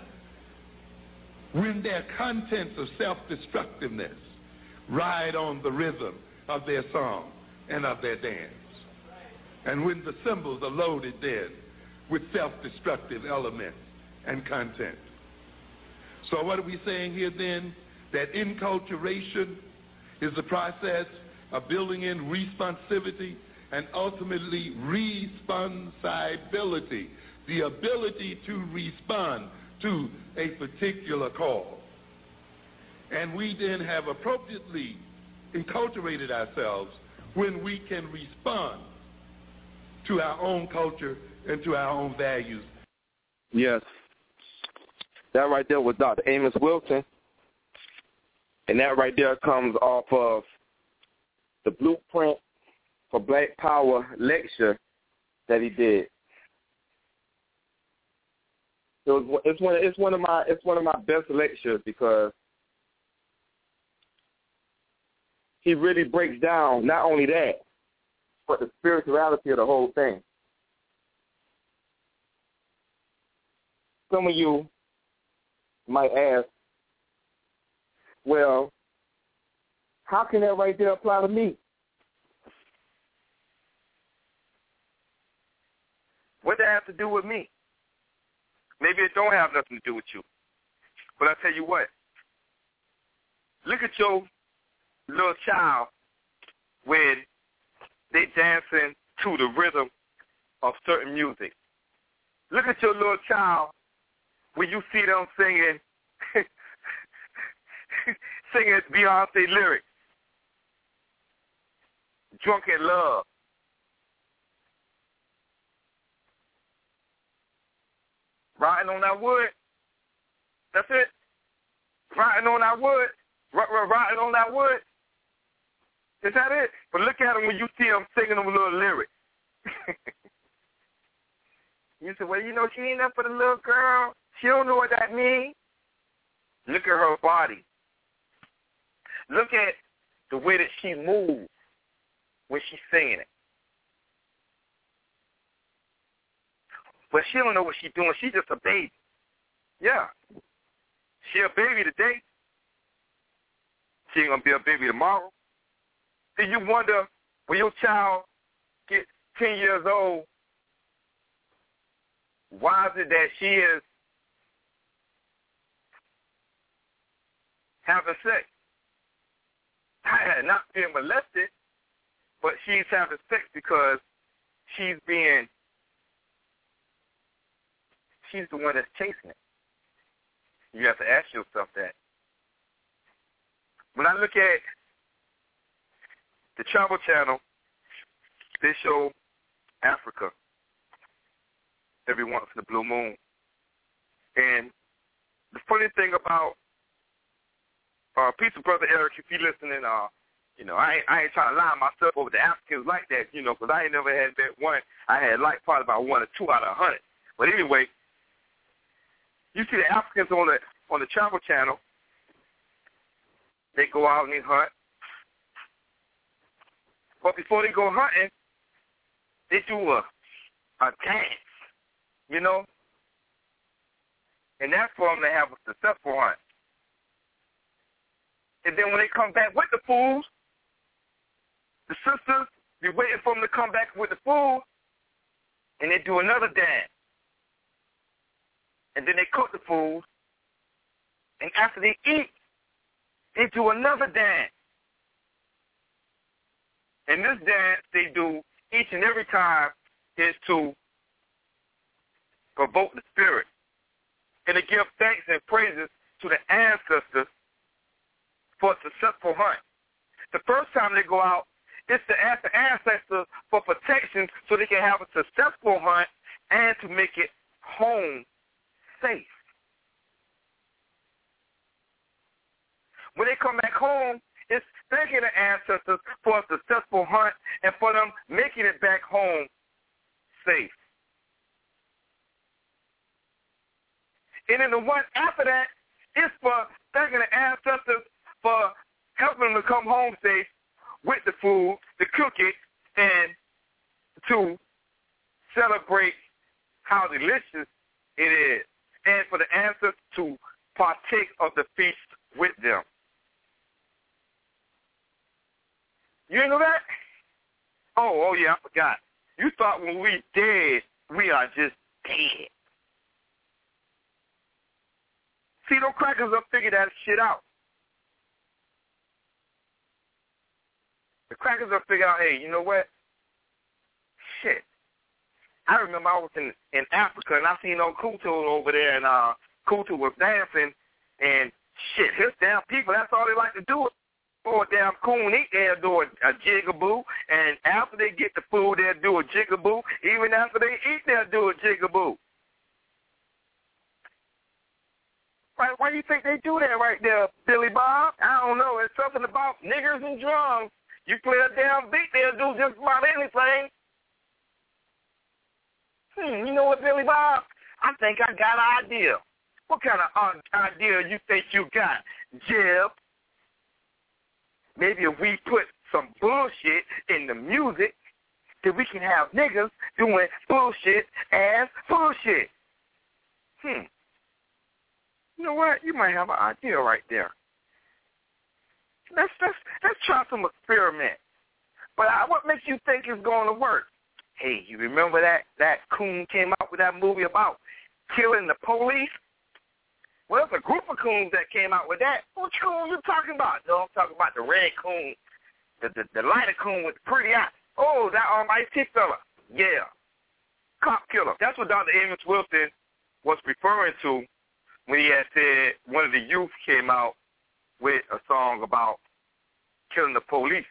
When their contents of self-destructiveness ride on the rhythm of their song and of their dance. And when the cymbals are loaded then with self-destructive elements and content. So what are we saying here then? That enculturation is the process of building in responsivity and ultimately responsibility, the ability to respond to a particular call. And we then have appropriately enculturated ourselves when we can respond to our own culture and to our own values. Yes. That right there was Doctor Amos Wilson. And that right there comes off of the Blueprint for Black Power lecture that he did. It was, it's one. It's one of my. It's one of my best lectures because he really breaks down not only that, but the spirituality of the whole thing. Some of you might ask, well, how can that right there apply to me? What does that have to do with me? Maybe it don't have nothing to do with you. But I tell you what, look at your little child when they dancing to the rhythm of certain music. Look at your little child when you see them singing singing Beyonce lyrics. Drunk in Love. Riding on that wood. That's it. Riding on that wood. R- r- riding on that wood. Is that it? But look at them when you see them singing them little lyrics. You say, well, you know, she ain't up for the little girl. She don't know what that means. Look at her body. Look at the way that she moves when she's singing it. But she don't know what she's doing. She's just a baby. Yeah. She a baby today. She ain't going to be a baby tomorrow. Then you wonder, when your child gets ten years old, why is it that she is having sex? Not being molested, but she's having sex because she's being, she's the one that's chasing it. You have to ask yourself that. When I look at the Travel Channel, they show Africa every once in a blue moon. And the funny thing about uh, peace of Brother Eric, if you're listening, uh, you know, I ain't, I ain't trying to lie myself over the Africans like that, you know, because I ain't never had that one. I had like probably about one or two out of a hundred. But anyway, you see the Africans on the on the Travel Channel. They go out and they hunt. But before they go hunting, they do a a dance, you know, and that's for them to have a successful hunt. And then when they come back with the food, the sisters be waiting for them to come back with the food, and they do another dance. And then they cook the food, and after they eat, they do another dance. And this dance they do each and every time is to provoke the spirit and to give thanks and praises to the ancestors for a successful hunt. The first time they go out, it's to ask the ancestors for protection so they can have a successful hunt and to make it home safe. When they come back home, it's thanking the ancestors for a successful hunt and for them making it back home safe. And then the one after that is for thanking the ancestors for helping them to come home safe with the food to cook it and to celebrate how delicious it is, and for the ancestors to partake of the feast with them. You didn't know that? Oh, oh yeah, I forgot. You thought when we dead, we are just dead. See, those crackers will figure that shit out. The crackers will figure out, hey, you know what? Shit. I remember I was in, in Africa, and I seen old Kutu over there, and uh, Kutu was dancing, and shit, his damn people, that's all they like to do. Or a damn coon eat, they'll do a, a jigaboo, and after they get the food, they'll do a jigaboo. Even after they eat, they'll do a jigaboo. Right, why do you think they do that right there, Billy Bob? I don't know. It's something about niggers and drums. You play a damn beat, they'll do just about anything. Hmm, you know what, Billy Bob? I think I got an idea. What kind of uh, idea you think you got, Jeb? Maybe if we put some bullshit in the music, then we can have niggas doing bullshit as bullshit. Hmm. You know what? You might have an idea right there. Let's let's let's try some experiment. But I, what makes you think it's going to work? Hey, you remember that that coon came out with that movie about killing the police? Well, there's a group of coons that came out with that. Which coon you talking about? No, I'm talking about the red coon, the the, the lighter coon with the pretty eye. Oh, that um Ice-T fella. Yeah, cop killer. That's what Doctor Amos Wilson was referring to when he had said one of the youth came out with a song about killing the police.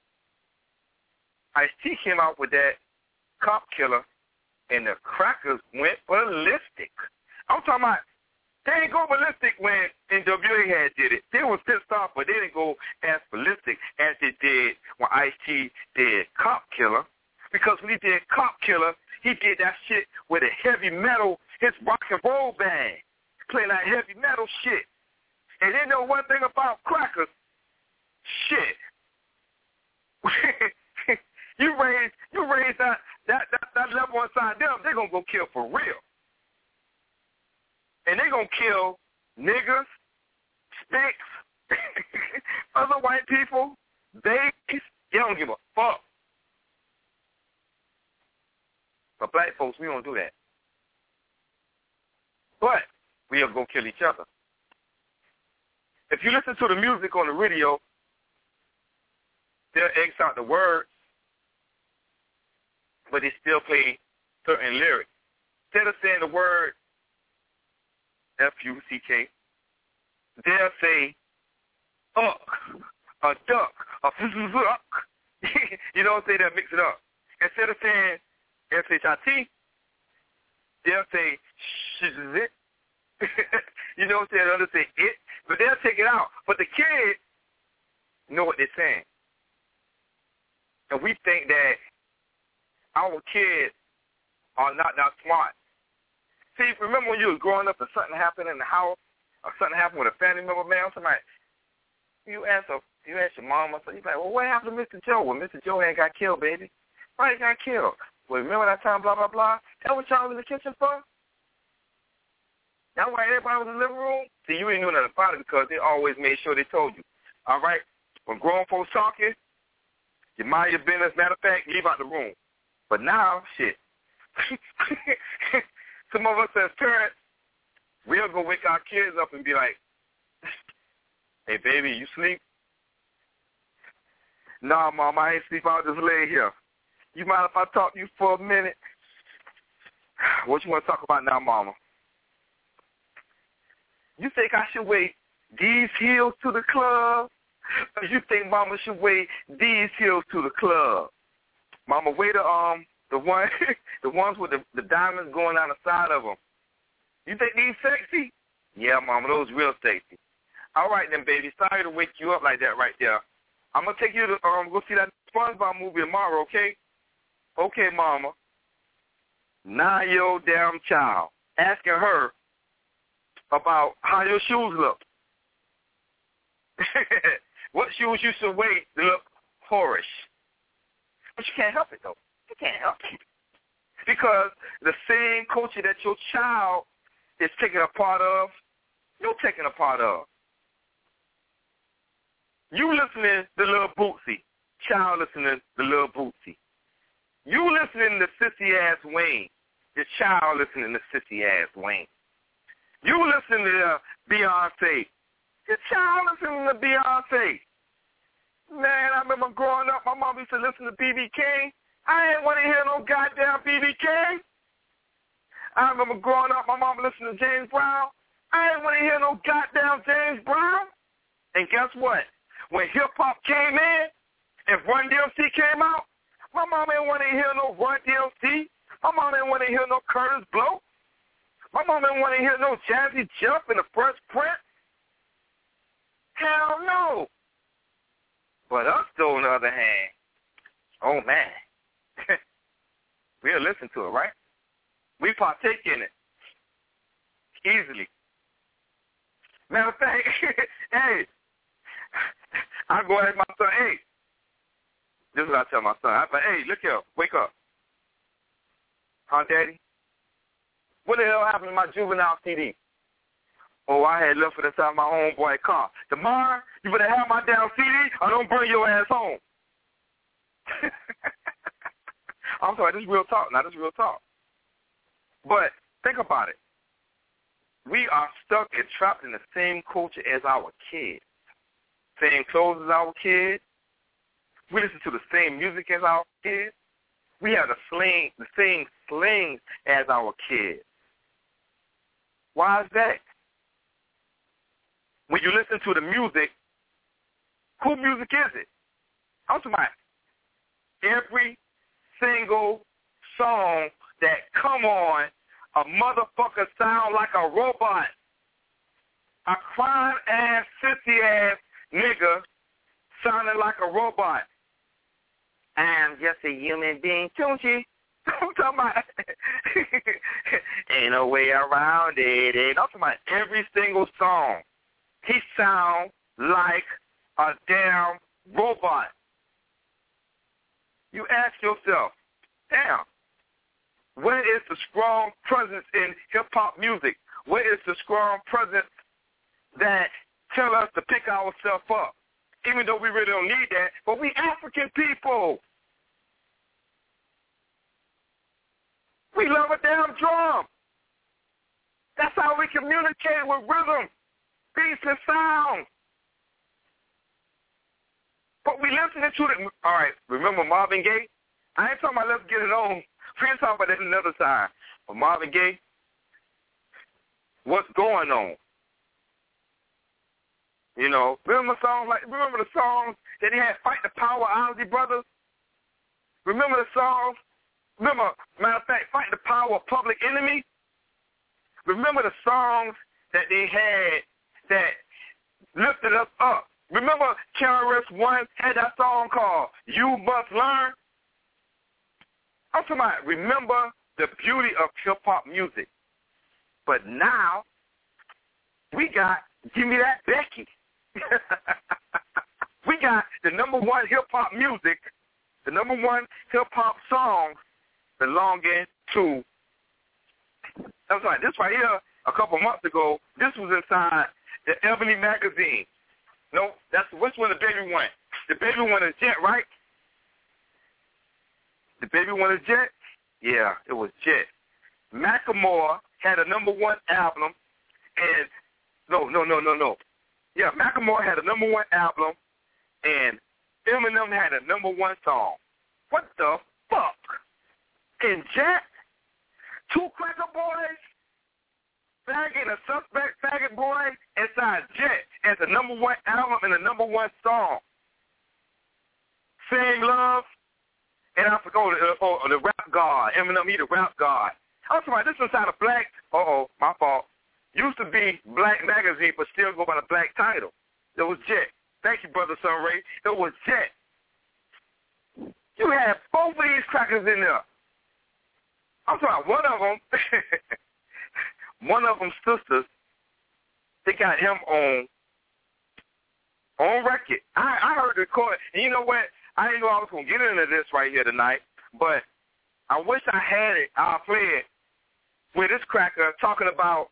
Ice-T came out with that cop killer, and the crackers went ballistic. I'm talking about, they didn't go ballistic when N W A had did it. They was pissed off, but they didn't go as ballistic as they did when Ice-T did Cop Killer. Because when he did Cop Killer, he did that shit with a heavy metal, his rock and roll band, playing that heavy metal shit. And they know one thing about crackers, shit. you raise you raise that, that, that, that level inside them, they're going to go kill for real. And they're going to kill niggers, sticks, other white people, babies. They don't give a fuck. But black folks, we don't do that. But we'll go kill each other. If you listen to the music on the radio, they'll X out the words, but they still play certain lyrics. Instead of saying the word F U C K, they'll say uck, a duck, a fuck. You know what I'm saying? They'll mix it up. Instead of saying S H I T, they'll say shit. You know what I'm saying? They'll say it, but they'll take it out. But the kids know what they're saying. And we think that our kids are not that smart. See, remember when you was growing up and something happened in the house, or something happened with a family member, man, somebody, you ask a, you ask your mom or something, you're like, well, what happened to Mister Joe? Well, Mister Joe ain't got killed, baby. Why he got killed? Well, remember that time, blah, blah, blah? That what y'all was in the kitchen for? That's why everybody was in the living room? See, you ain't knew nothing about it because they always made sure they told you. All right? When grown folks talking, you mind your business. Matter of fact, leave out the room. But now, shit. Some of us as parents, we'll go wake our kids up and be like, hey, baby, you sleep? Nah, Mom, I ain't sleep. I'll just lay here. You mind if I talk to you for a minute? What you want to talk about now, Mama? You think I should wear these heels to the club? Or you think Mama should wear these heels to the club? Mama, wear the um the one the ones with the, the diamonds going down the side of them. You think these sexy? Yeah, Mama, those real sexy. All right then, baby. Sorry to wake you up like that right there. I'm gonna take you to um go see that SpongeBob movie tomorrow, okay? Okay, Mama. Nine-year-old damn child asking her about how your shoes look. What shoes you should wear to look whorish. But you can't help it, though. You can't help it. Because the same culture that your child is taking a part of, you're taking a part of. You listening to Lil Bootsy, child listening to Lil Bootsy. You listening to sissy-ass Wayne, your child listening to sissy-ass Wayne. You listening to uh, Beyonce, your child listening to Beyonce. Man, I remember growing up, my mom used to listen to B B King. I ain't want to hear no goddamn B B King. I remember growing up, my mom listened to James Brown. I ain't want to hear no goddamn James Brown. And guess what? When hip-hop came in and Run D M C came out, my mom didn't want to hear no Run D M C. My mom didn't want to hear no Curtis Blow. My mom didn't want to hear no Jazzy Jeff and the Fresh Prince. Hell no. But us, though, on the other hand, oh, man. We'll listen to it, right? We partake in it easily. Matter of fact, hey, I go ask my son, hey, this is what I tell my son. I say, hey, look here, wake up. Huh, Daddy? What the hell happened to my Juvenile C D? Oh, I had left it inside my homeboy car. Tomorrow, you better have my damn C D or don't bring your ass home. I'm sorry, this is real talk. Now, this is real talk. But think about it. We are stuck and trapped in the same culture as our kids. Same clothes as our kids. We listen to the same music as our kids. We have the sling, the same sling as our kids. Why is that? When you listen to the music, who music is it? I'm talking about every single song that come on, a motherfucker sound like a robot. A crying ass, sissy ass nigga sounding like a robot. I'm just a human being, don't you? I'm talking about ain't no way around it. And I'm talking about every single song. He sounds like a damn robot. You ask yourself, damn, where is the strong presence in hip-hop music? Where is the strong presence that tell us to pick ourselves up? Even though we really don't need that, but we African people. We love a damn drum. That's how we communicate with rhythm, beats, and sound. But we listening to the, all right, remember Marvin Gaye? I ain't talking about let's get it on. We ain't talking about that another time. But Marvin Gaye, what's going on? You know, remember songs like, remember the songs that he had, Fight the Power, Ozzy Brothers? Remember the songs? Remember, matter of fact, Fight the Power, Public Enemy? Remember the songs that they had that lifted us up? Remember K R S One had that song called You Must Learn? I'm talking about remember the beauty of hip-hop music. But now, we got Give Me That Becky. We got the number one hip-hop music, the number one hip-hop song belonging to, I'm sorry, this right here, a couple months ago, this was inside the Ebony magazine. No, that's, which one the baby one? The baby one is Jet, right? The baby one is Jet? Yeah, it was Jet. Macklemore had a number one album, and, no, no, no, no, no. Yeah, Macklemore had a number one album, and Eminem had a number one song. What the fuck? And Jet, two cracker boys, faggot, a suspect faggot boy, inside Jet as the number one album and the number one song. Sing Love, and I forgot the, oh, the rap god, Eminem, he the rap god. I'm sorry, this is inside a black, uh-oh, my fault. Used to be Black Magazine, but still go by the black title. It was Jet. Thank you, Brother Sunray. It was Jet. You had both of these crackers in there. I'm sorry, one of them, one of them sisters, they got him on on record. I, I heard the record, and you know what? I didn't know I was going to get into this right here tonight, but I wish I had it. I'll play it with this cracker talking about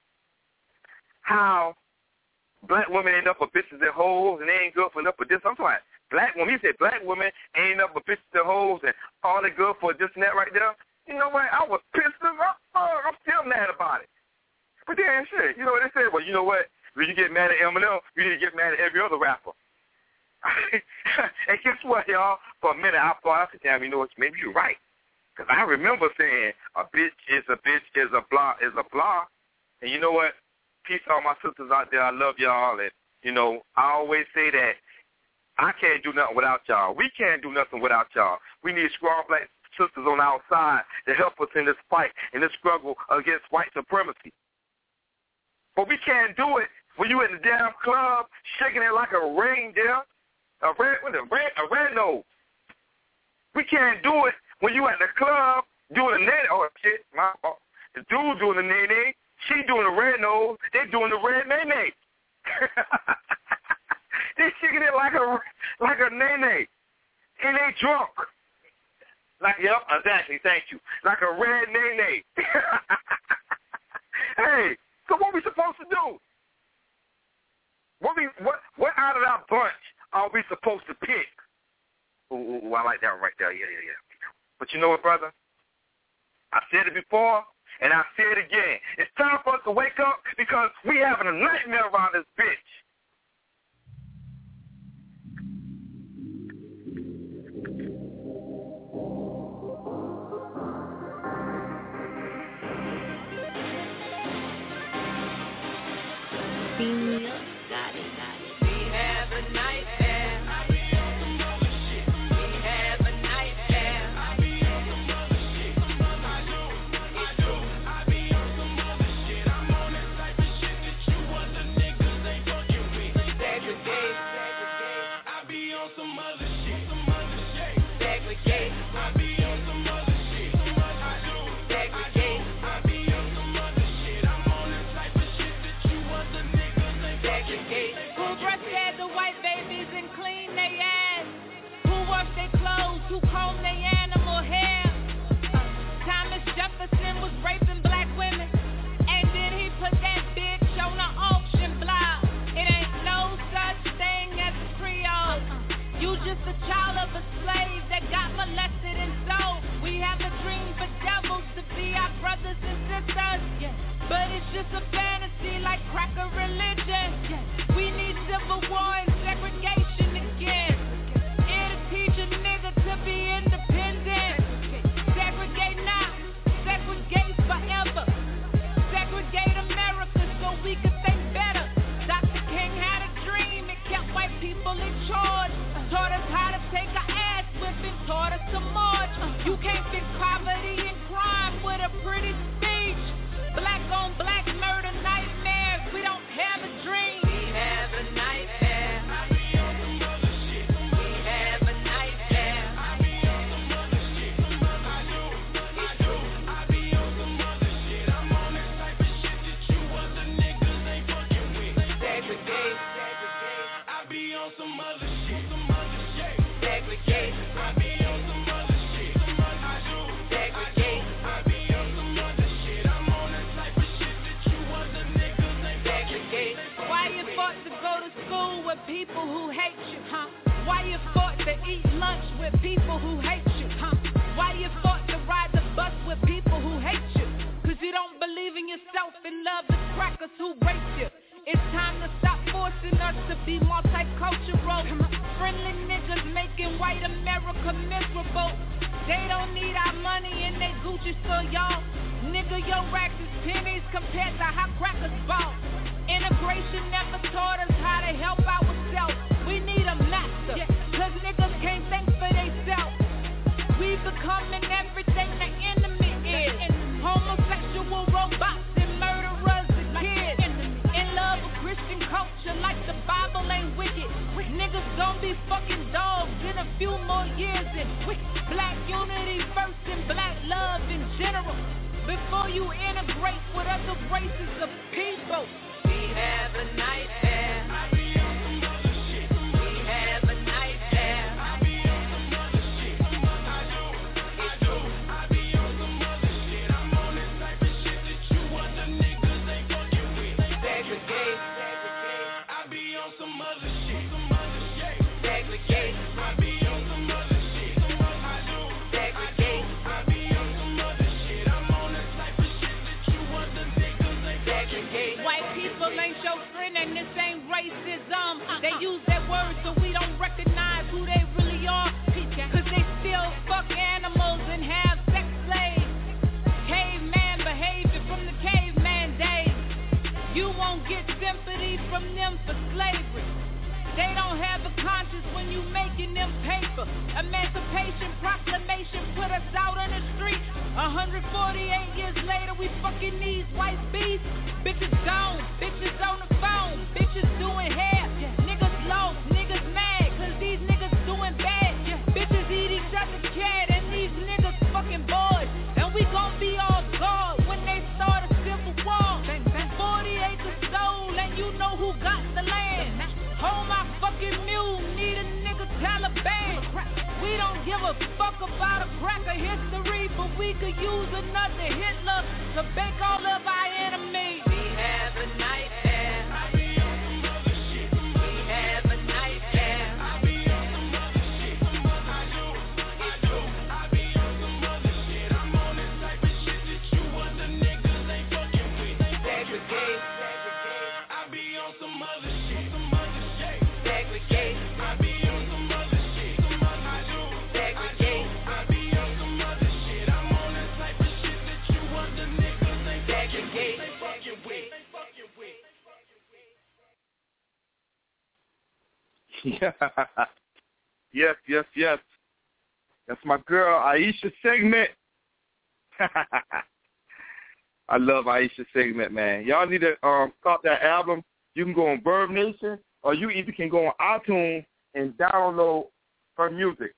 how black women end up with bitches and hoes, and they ain't good for enough for this. I'm talking about black women. He said black women ain't enough for bitches and hoes, and all they good for this and that right there. You know what? I was pissed off. Oh, I'm still mad about it. But then shit, you know what they said? Well, you know what? When you get mad at Eminem, you need to get mad at every other rapper. And guess what, y'all? For a minute, I thought, I said, damn, you know what? Maybe you're right. Because I remember saying a bitch is a bitch is a blah is a blah. And you know what? Peace to all my sisters out there. I love y'all. And, you know, I always say that I can't do nothing without y'all. We can't do nothing without y'all. We need strong black sisters on our side to help us in this fight, in this struggle against white supremacy. But we can't do it when you in the damn club shaking it like a reindeer, a red, what a red, a red nose. We can't do it when you at the club doing the nay. Oh shit, my fault. The dude doing the nay nay, she doing the red nose, they doing the red nay nay. They shaking it like a like a nay nay, and they drunk. Like yep, exactly. Thank you. Like a red nay nay. Hey. So what we supposed to do? What we what what out of that bunch are we supposed to pick? Ooh, ooh, ooh, I like that one right there. Yeah, yeah, yeah. But you know what, brother? I said it before, and I say it again. It's time for us to wake up because we having a nightmare around this bitch. Beam me up, got it, got it. We have a nightmare. I be on some other shit. We have a nightmare. I be on some other shit. I do, I do. I be on some other shit. I'm on that type of shit that you other niggas ain't fucking with. Segregate, segregate. I be on some other shit, some other shit. Segregate. I be on some other shit. I do, segregate. I be on some other shit. I'm on that type of shit that you other niggas. Who breastfed the white babies and clean their ass? Who washed their clothes? Who combed their animal hair? Uh, Thomas Jefferson was raping black women, and then he put that bitch on the auction block. It ain't no such thing as a Creole. You just a child of a slave that got molested and sold. We have a dream for devils to be our brothers and sisters, yeah. But it's just a fantasy like cracker religion, yeah. We need civil war and segregation again. It'll teach a nigga to be independent. Segregate now, segregate forever. Segregate America so we can think better. Doctor King had a dream, it kept white people in charge. Taught us how to take our ass whipping, taught us to march. You can't fix poverty and crime with a pretty speech. Black on black murder nightmares, we don't have a dream. We have a nightmare. I be on some other shit. We have a nightmare. I be on some other shit. I do, I do. I be on some other shit. I'm on that type of shit that you other niggas ain't fucking with. Segregate, segregate. I be on some other shit, some other shit. Segregate. I be on some other shit. I do, segregate. I be on some other shit. I'm on that type of shit that you other niggas ain't segregate. Why you fought to go to school with people who hate you, huh? Why you fought to eat lunch with people who hate you, huh? Why you fought to ride the bus with people who hate you? Cause you don't believe in yourself and love the crackers who rape you. It's time to stop forcing us to be multicultural. Friendly niggas making white America miserable. They don't need our money and they Gucci, so y'all, nigga, your racks is pennies compared to how crackers bought. Integration never taught us how to help ourselves. We need a master, yeah. Cause niggas can't think for themselves. We becoming everything the enemy is. Homosexual robots and murderers and kids. In love with Christian culture like the Bible ain't wicked. Niggas gon' be fucking dogs in a few more years. And black unity first and black love in general. Before you integrate with other races of people. We have a nightmare. I be on some other shit. We have a nightmare. I be on one hundred forty-eight years later, we fucking these white beasts. Bitches gone, bitches on the phone, bitches doing hair. Niggas lost, niggas mad, cause these niggas doing bad. Bitches eat each other's cat, and these niggas fucking bored. And we gon' be all God when they start a civil war. forty acres sold, and you know who got the land. Hold my fucking mule, need a nigga Taliban. We don't give a fuck about a crack of history, but we could use another Hitler to bake all of our enemies. We have a nightmare. I be on some other shit. We have a nightmare. I be on some other shit. I do, I do. I be on some other shit. I'm on this type of shit that you other niggas ain't fucking with. Segregate. I be on some other shit. Some other shit. Segregate. I be on some other shit. I do. Segregate. I be on some other shit. I'm on this type of shit that you other niggas ain't fucking with. Yeah. Yes, yes, yes. That's my girl, Aisha Segment. I love Aisha Segment, man. Y'all need to um, start that album. You can go on Verb Nation, or you either can go on iTunes and download her music.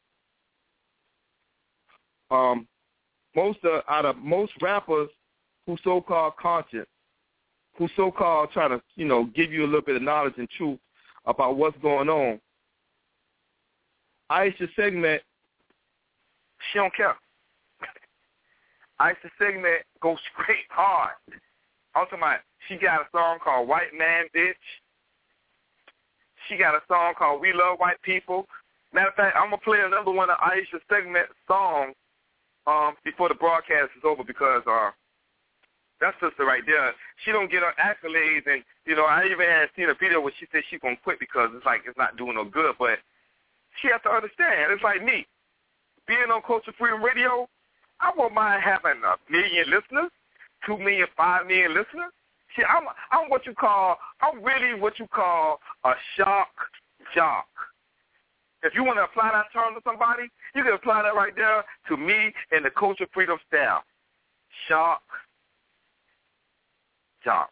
Um, most uh, out of most rappers who so-called conscious, who so-called try to, you know, give you a little bit of knowledge and truth about what's going on, Aisha Segment, she don't care. Aisha Segment goes straight hard. I'm talking about, she got a song called White Man Bitch. She got a song called We Love White People. Matter of fact, I'm going to play another one of Aisha Segment songs um, before the broadcast is over because uh, that sister right there, she don't get her accolades. And, you know, I even had seen a video where she said she's going to quit because it's like it's not doing no good. But she has to understand, it's like me. Being on Culture Freedom Radio, I won't mind having a million listeners, two million, five million listeners. See, I'm, I'm what you call, I'm really what you call a shock jock. If you want to apply that term to somebody, you can apply that right there to me in the Culture Freedom style. Shock jock.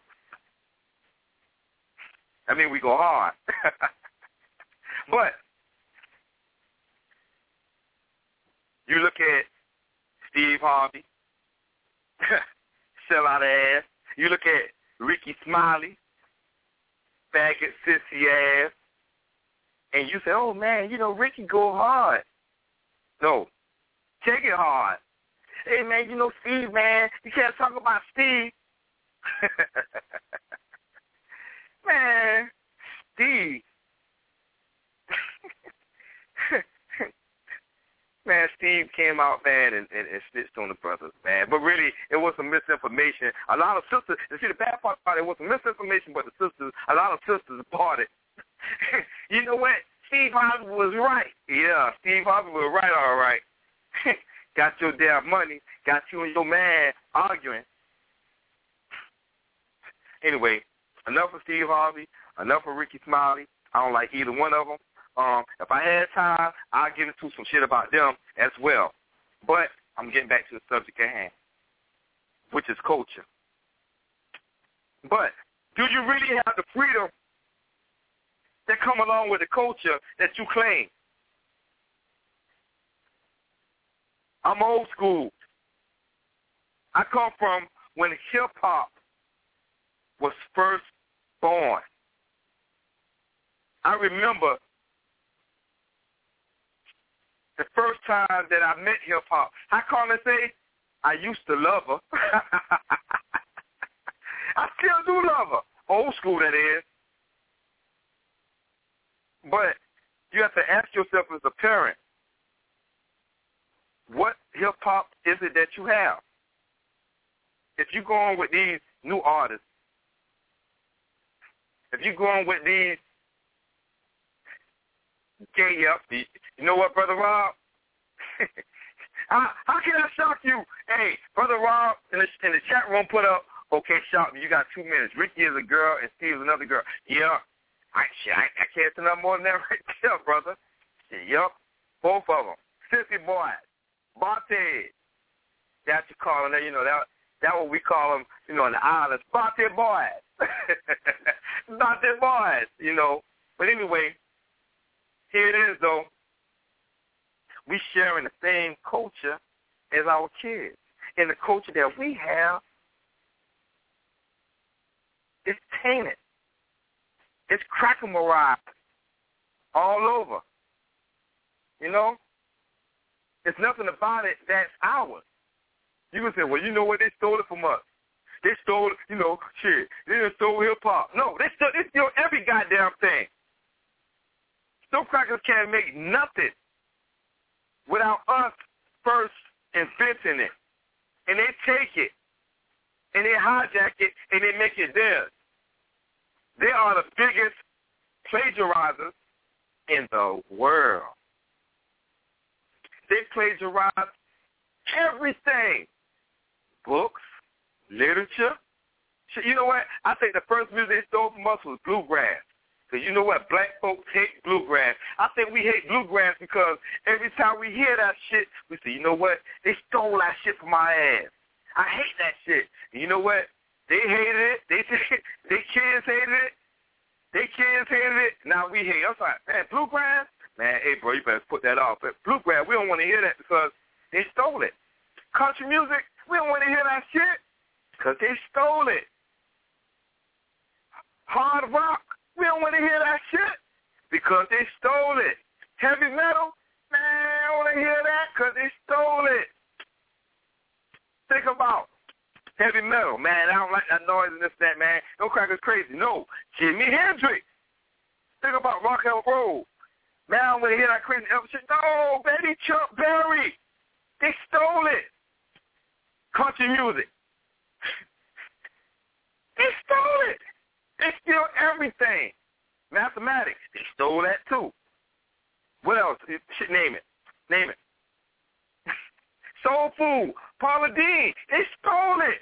I mean, we go hard. But you look at Steve Harvey, sell out ass. You look at Ricky Smiley, faggot sissy ass, and you say, oh, man, you know, Ricky go hard. No, take it hard. Hey, man, you know, Steve, man, you can't talk about Steve. Man, Steve. Man, Steve came out, man, and, and, and snitched on the brothers, man. But really, it was some misinformation. A lot of sisters, you see, the bad part about it was some misinformation, but the sisters, a lot of sisters bought it. You know what? Steve Harvey was right. Yeah, Steve Harvey was right, all right. Got your damn money, got you and your man arguing. Anyway, enough of Steve Harvey, enough of Ricky Smiley. I don't like either one of them. Um, if I had time, I'll get into some shit about them as well. But I'm getting back to the subject at hand, which is culture. But do you really have the freedom that come along with the culture that you claim? I'm old school. I come from when hip-hop was first born. I remember the first time that I met hip-hop. How can I say? I used to love her. I still do love her. Old school, that is. But you have to ask yourself as a parent, what hip-hop is it that you have? If you go on with these new artists, if you go on with these gay up, you know what, Brother Rob? how, how can I shock you? Hey, Brother Rob in the, in the chat room put up, okay, shock me. You got two minutes. Ricky is a girl and Steve is another girl. Yeah. I, I, I can't say nothing more than that right there, brother. Yep. Both of them. Sissy boys. Bonte. That's you calling them, you know, that that's what we call them, you know, in the islands, Bate boys. Bate boys, you know. But anyway, here it is, though. We sharing the same culture as our kids. And the culture that we have is tainted. It's cracker-marized all over. You know? There's nothing about it that's ours. You can say, well, you know what? They stole it from us. They stole, you know, shit. They just stole hip-hop. No, they stole, they steal every goddamn thing. Stone crackers can't make nothing without us first inventing it. And they take it, and they hijack it, and they make it theirs. They are the biggest plagiarizers in the world. They plagiarize everything. Books, literature. You know what? I think the first music they stole from us was bluegrass. Because you know what? Black folks hate bluegrass. I think we hate bluegrass because every time we hear that shit, we say, you know what? They stole that shit from my ass. I hate that shit. And you know what? They hated it. They they kids hated it. They kids hated it. Now we hate it. I'm like, man, bluegrass? Man, hey, bro, you better put that off. But bluegrass, we don't want to hear that because they stole it. Country music, we don't want to hear that shit because they stole it. Hard rock, we don't want to hear that shit because they stole it. Heavy metal, man, I don't want to hear that because they stole it. Think about heavy metal, man. I don't like that noise and this, that, man. No crackers crazy. No, Jimi Hendrix. Think about Rock and Roll. Man, I don't want to hear that crazy other shit. No, baby, Chuck Berry. They stole it. Country music. They stole it. They steal everything. Mathematics, they stole that too. What else? Shit, name it. Name it. Soul Food, Paula Deen, they stole it.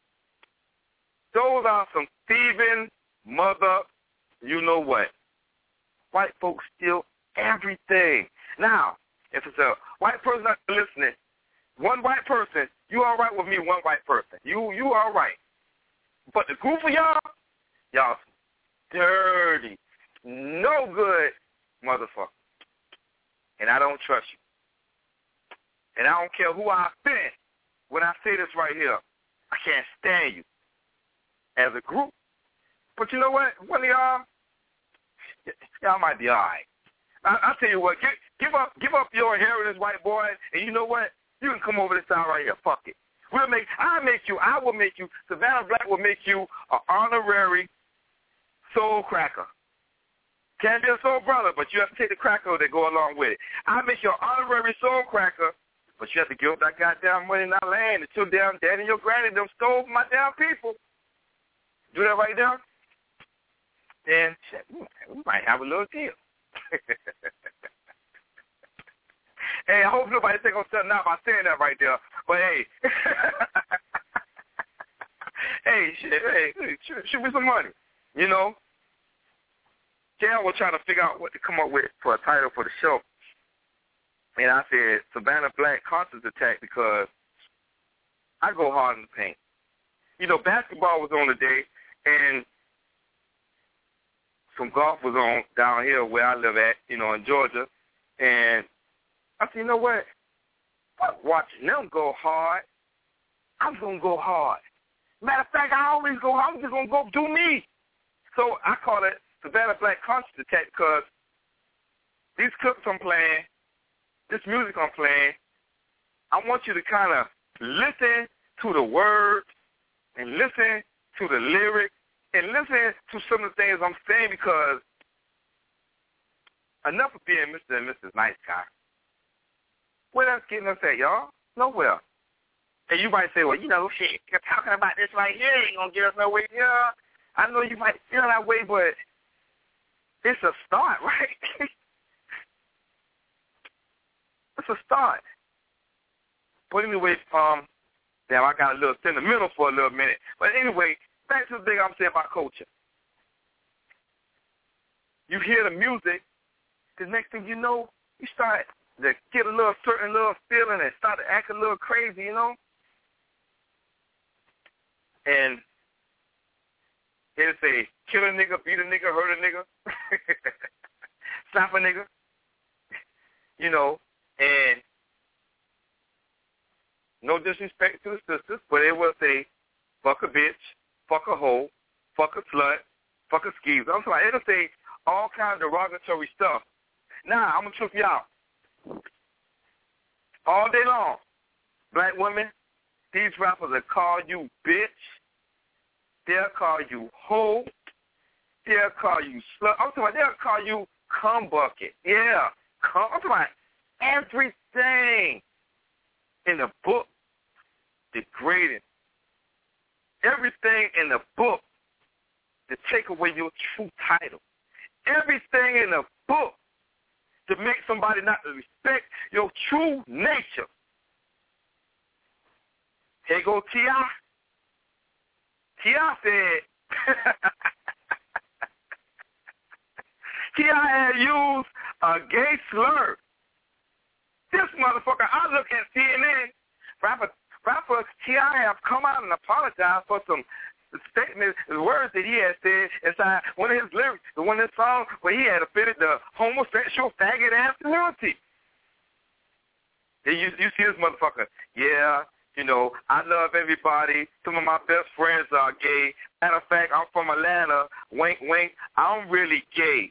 Those are some thieving mother, you know what. White folks steal everything. Now, if it's a white person not listening, one white person, you all right with me, one white person. You you all right. But the group of y'all, y'all dirty, no good motherfucker. And I don't trust you. And I don't care who I offend when I say this right here. I can't stand you as a group. But you know what? One of y'all, y'all might be all right. I, I'll tell you what, give, give up give up your inheritance, white boy, and you know what? You can come over this side right here. Fuck it. We'll make, I'll make you, I will make you, Savannah Black will make you an honorary soul cracker. Can't be a soul brother, but you have to take the cracker that go along with it. I'll make you an honorary soul cracker, but you have to give up that goddamn money in that land that your damn daddy and your granny them stole from my damn people. Do that right now, then shit, we might have a little deal. Hey, I hope nobody think I'm shutting out by saying that right there. But hey, hey, shit, hey, shoot, shoot me some money, you know. Jan was trying to figure out what to come up with for a title for the show. And I said, Savannah Black Conscious Attack, because I go hard in the paint. You know, basketball was on today, and some golf was on down here where I live at, you know, in Georgia. And I said, you know what? I'm watching them go hard. I'm going to go hard. Matter of fact, I always go hard. I'm just going to go do me. So I call it Savannah Black Conscious Attack because these clips I'm playing, this music I'm playing, I want you to kind of listen to the words and listen to the lyrics and listen to some of the things I'm saying because enough of being Mister and Missus Nice Guy. Where else getting us at, y'all? Nowhere. And you might say, well, you know, shit, you're talking about this right here ain't going to get us nowhere. Yeah, I know you might feel that way, but it's a start, right? It's a start. But anyway, um, damn, I got a little sentimental for a little minute. But anyway, back to the thing I'm saying about culture. You hear the music, the next thing you know, you start to get a little certain little feeling and start to act a little crazy, you know? And he'll say, kill a nigga, beat a nigga, hurt a nigga, slap a nigga, you know, and no disrespect to the sisters, but it will say, fuck a bitch, fuck a hoe, fuck a slut, fuck a skeezer. I'm sorry, it'll say all kinds of derogatory stuff. Now, I'm going to trick you out. All day long, black women, these rappers will call you bitch. They'll call you hoe. They'll call you slut. I'm talking about they'll call you cum bucket. Yeah, cum. I'm talking about everything in the book degrading. Everything in the book to take away your true title. Everything in the book to make somebody not to respect your true nature. Here go T I T I said, T I had used a gay slur. This motherfucker, I look at C N N, rapper, rapper T I have come out and apologized for some statements, the words that he had said inside one of his lyrics, the one of his songs where he had offended the homosexual faggot ass community. You, you see this motherfucker, yeah, you know, I love everybody. Some of my best friends are gay. Matter of fact, I'm from Atlanta. Wink, wink. I'm really gay.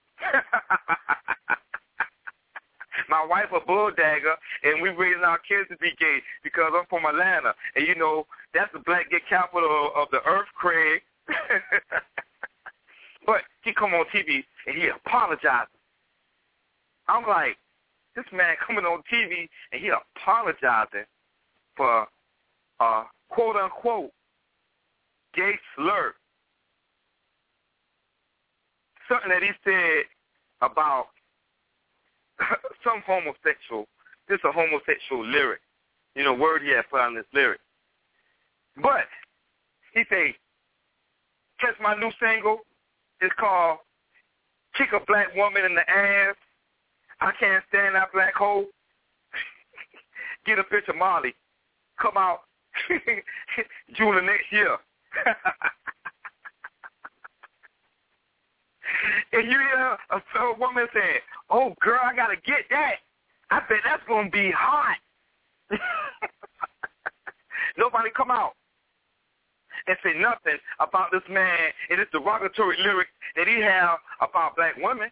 My wife a bulldagger, and we raising our kids to be gay because I'm from Atlanta. And, you know, that's the black gay capital of the earth, Craig. But he come on T V, and he apologizes. I'm like, this man coming on T V, and he apologizing for a quote-unquote gay slur. Something that he said about some homosexual, this is a homosexual lyric, you know, word he had put on this lyric. But he said, catch my new single. It's called Kick a Black Woman in the Ass. I Can't Stand That Black Hole. Get a picture of Molly. Come out June of next year. And you hear a, a woman saying, oh, girl, I got to get that. I bet that's going to be hot. Nobody come out and say nothing about this man and this derogatory lyric that he have about black women.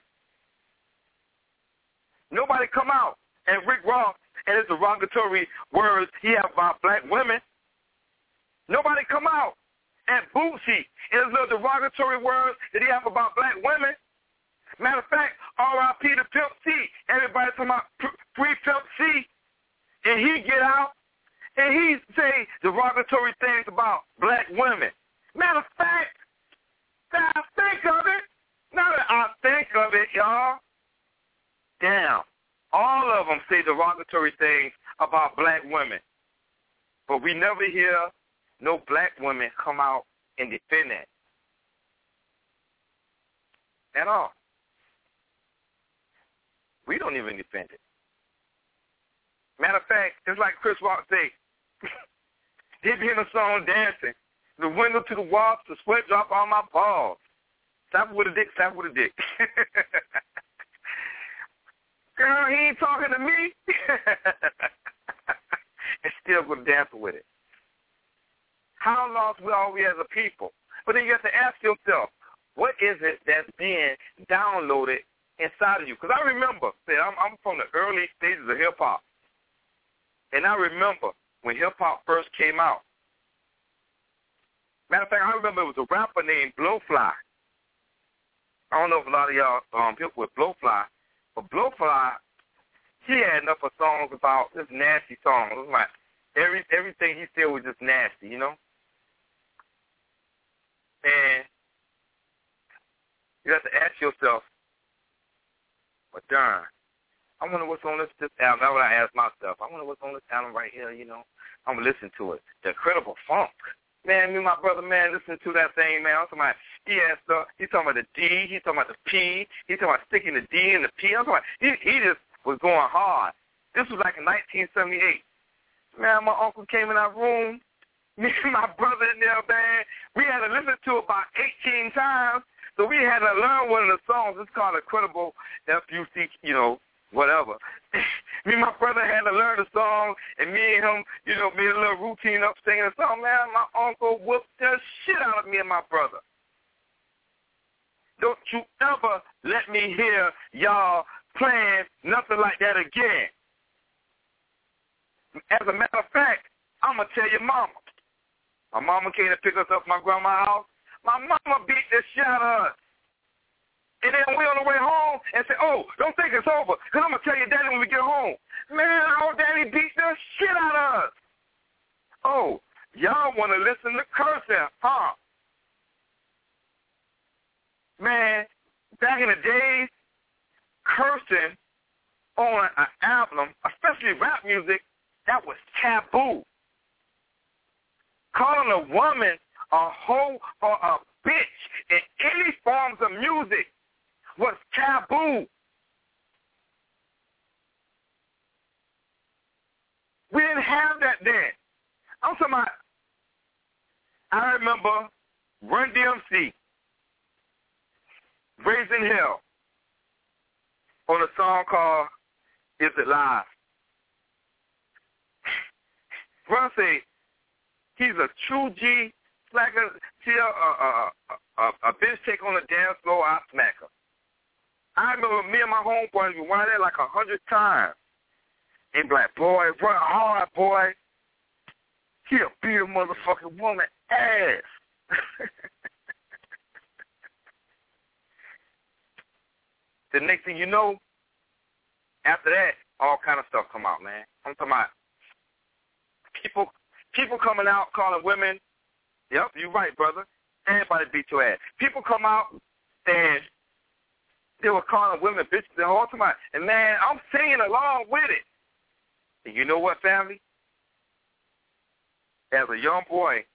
Nobody come out and Rick Ross and his derogatory words he have about black women. Nobody come out and Bootsy and his little derogatory words that he have about black women. Matter of fact, R I P to Pimp C. Everybody talking about free Pimp C. And he get out and he say derogatory things about black women. Matter of fact, now I think of it. Now that I think of it, y'all, damn, all of them say derogatory things about black women. But we never hear no black women come out and defend that at all. We don't even defend it. Matter of fact, it's like Chris Rock say, he be in a song dancing, the window to the wall, the sweat drop on my balls. Stop with a dick, stop with a dick. Girl, he ain't talking to me. And still going to dance with it. How lost we are we as a people? But then you have to ask yourself, what is it that's being downloaded inside of you? Because I remember, see, I'm, I'm from the early stages of hip-hop. And I remember when hip-hop first came out. Matter of fact, I remember it was a rapper named Blowfly. I don't know if a lot of y'all um, people with Blowfly, but Blowfly, he had enough of songs about this nasty song. It was like every everything he said was just nasty, you know? And you have to ask yourself, well, darn, I wonder what's on this, this album. That's what I ask myself. I wonder what's on this album right here, you know? I'm going to listen to it. The Incredible Funk. Man, me and my brother, man, listen to that thing, man. I'm talking about, he has stuff. He's talking about the D. He's talking about the P. He's talking about sticking the D and the P. I'm talking about, he, he just was going hard. This was like in nineteen seventy-eight. Man, my uncle came in our room, Me and my brother in there, man, we had to listen to it about eighteen times. So we had to learn one of the songs. It's called Incredible F U C, you know, whatever. Me and my brother had to learn the song, and me and him, you know, made a little routine up singing the song. Man, my uncle whooped the shit out of me and my brother. Don't you ever let me hear y'all playing nothing like that again. As a matter of fact, I'm going to tell your mama. My mama came to pick us up from my grandma's house. My mama beat the shit out of us. And then we on the way home and said, oh, don't think it's over, because I'm going to tell your daddy when we get home. Man, our daddy beat the shit out of us. Oh, y'all want to listen to cursing, huh? Man, back in the days, cursing on an album, especially rap music, that was taboo. Calling a woman a hoe or a bitch in any forms of music was taboo. We didn't have that then. I'm talking about, I remember Run D M C, Raising Hell, on a song called Is It Live? Run say, he's a true G, like a, a, a, a, a bitch take on the dance floor, I smack her. I remember me and my homeboys, we went there like a hundred times. And be like, boy, run hard, boy. He'll beat a motherfucking woman ass. The next thing you know, after that, all kind of stuff come out, man. I'm talking about people, people coming out calling women. Yep, you're right, brother. Everybody beat your ass. People come out and they were calling women bitches and all the time. And man, I'm singing along with it. And you know what, family? As a young boy,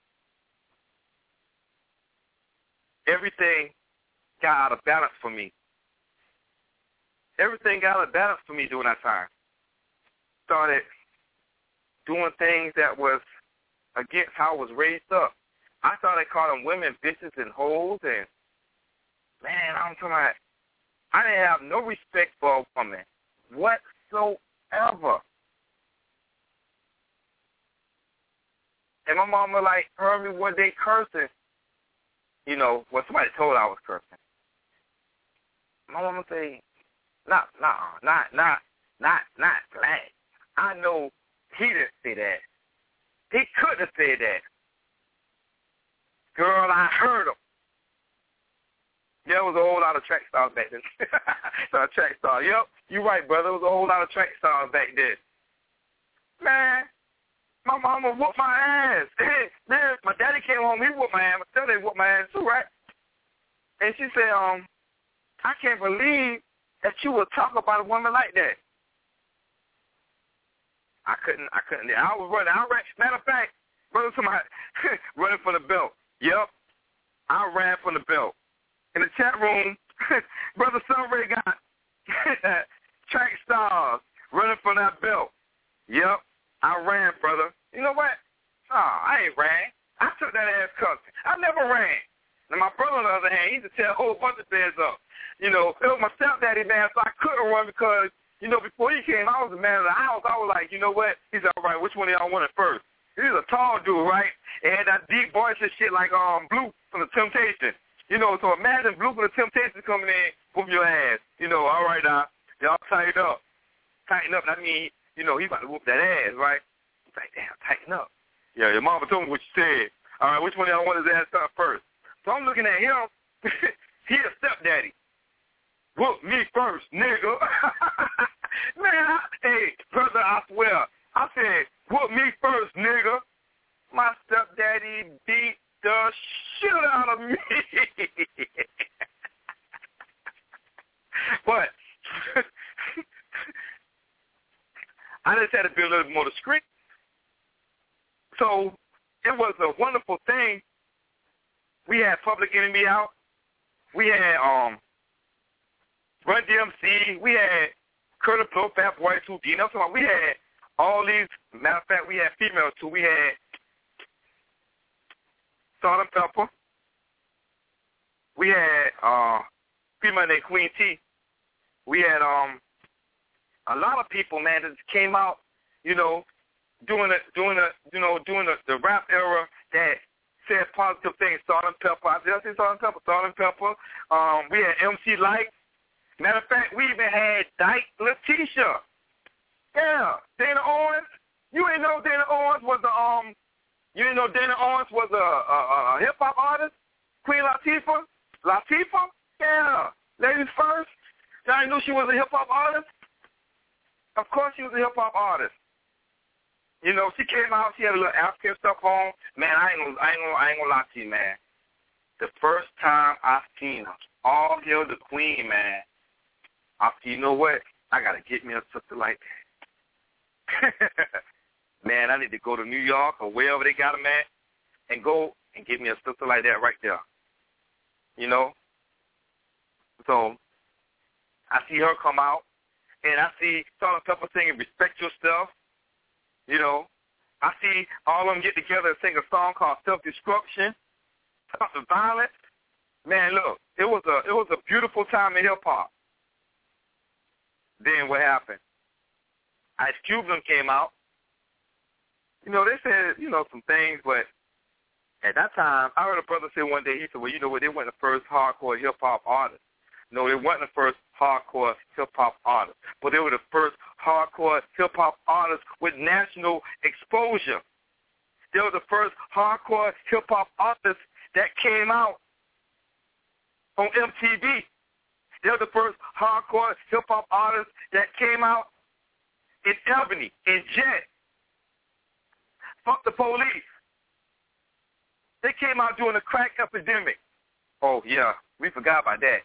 everything got out of balance for me. Everything got out of balance for me during that time. Started doing things that was against how I was raised up. I started calling women bitches and hoes, and man, I'm talking about, I didn't have no respect for a woman whatsoever. And my mama, like, heard me one day cursing. You know, well, somebody told I was cursing. My mama say, not, not, not, not, not, not black. I know he didn't say that. He couldn't have said that. Girl, I heard him. There was a whole lot of track stars back then. So track stars. Yep, you're right, brother. There was a whole lot of track stars back then. Man, my mama whooped my ass. Man, my daddy came home, he whooped my ass. My stepdad whooped my ass too, right? And she said, um, I can't believe that you would talk about a woman like that. I couldn't, I couldn't. I was running. I ran. Matter of fact, brother, somebody running for the belt. Yep, I ran for the belt. In the chat room, brother Sunray got track stars running for that belt. Yep, I ran, brother. You know what? Oh, I ain't ran. I took that ass cussing. I never ran. And my brother, on the other hand, he used to tell a whole bunch of things up. You know, it was my stepdaddy, man, so I couldn't run because, you know, before he came, I was the man of the house. I was like, you know what? He said, all right, which one of y'all want it first? He was a tall dude, right? And had that deep voice and shit like um Blue from the Temptations. You know, so imagine Blue from the Temptations coming in, whoop your ass. You know, all right, now, y'all tighten up. Tighten up. That means, you know, he about to whoop that ass, right? He's like, damn, tighten up. Yeah, your mama told me what you said. All right, which one of y'all want his ass up first? So I'm looking at him. He a stepdaddy. Whoop me first, nigga. Man, I, hey, brother, I swear. I said, whoop me first, nigga. My stepdaddy beat the shit out of me. But I just had to be a little more discreet. So it was a wonderful thing. We had Public Enemy out. We had um Run D M C. We had Curtis Blow, Fat Boy, two D. You know, we had all these. Matter of fact, we had females too. We had Salt and Pepper. We had uh, female named Queen T. We had um a lot of people, man, that came out, you know, doing the doing the you know doing the, the rap era that said positive things. Salt and Pepper. I did I say Salt and Pepper? Salt and Pepper. Um, we had M C Light. Matter of fact, we even had Dyke Letitia. Yeah, Dana Owens. You ain't know Dana Owens was a um. You ain't know Dana Owens was a, a, a hip hop artist. Queen Latifah. Latifah. Yeah, ladies first. Y'all knew she was a hip hop artist. Of course, she was a hip hop artist. You know, she came out. She had a little African stuff on. Man, I ain't gonna, I ain't gonna, I ain't gonna lie to you, man. The first time I seen her, all hail the Queen, man. I said, you know what? I gotta get me a sister like that. Man, I need to go to New York or wherever they got them at and go and get me a sister like that right there. You know? So I see her come out, and I see Salt and Pepper singing Respect Your Stuff. You know? I see all of them get together and sing a song called Self-Destruction, Something Violence. Man, look, it was a it was a beautiful time in hip-hop. Then what happened? Ice Cube them came out. You know, they said, you know, some things, but at that time, I heard a brother say one day, he said, well, you know what, they weren't the first hardcore hip-hop artists. No, they weren't the first hardcore hip-hop artists, but they were the first hardcore hip-hop artists with national exposure. They were the first hardcore hip-hop artists that came out on M T V. They were the first hardcore hip-hop artists that came out in Albany, in Jet. Fuck the police. They came out during the crack epidemic. Oh, yeah, we forgot about that.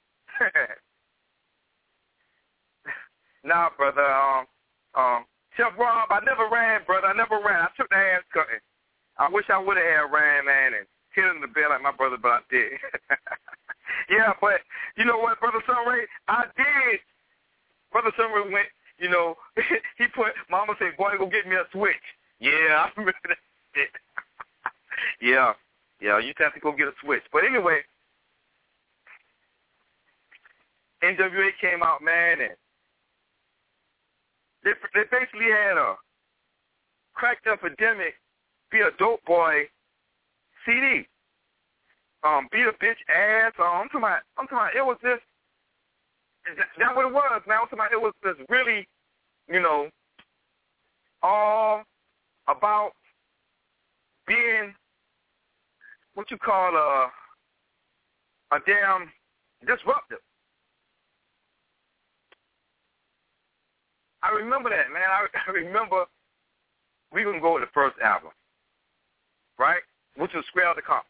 Nah, brother, um, um, Chef Rob, I never ran, brother. I never ran. I took the ass cutting. I wish I would have had ran, man, and hit in the bed like my brother, but I did. Yeah, but you know what, Brother Sunray? I did. Brother Sunray went, you know, he put, Mama said, boy, go get me a switch. Yeah, I remember that. yeah, yeah, you have to go get a switch. But anyway, N W A came out, man, and they, they basically had a crack epidemic, be a dope boy C D. Um, beat a bitch ass. Um, I'm talking about, I'm talking about, it was this, that's what it was, man. I'm talking about, it was this really, you know, all about being what you call a, a damn disruptive. I remember that, man. I, I remember we couldn't go with the first album, right, which was Square Out the Compton.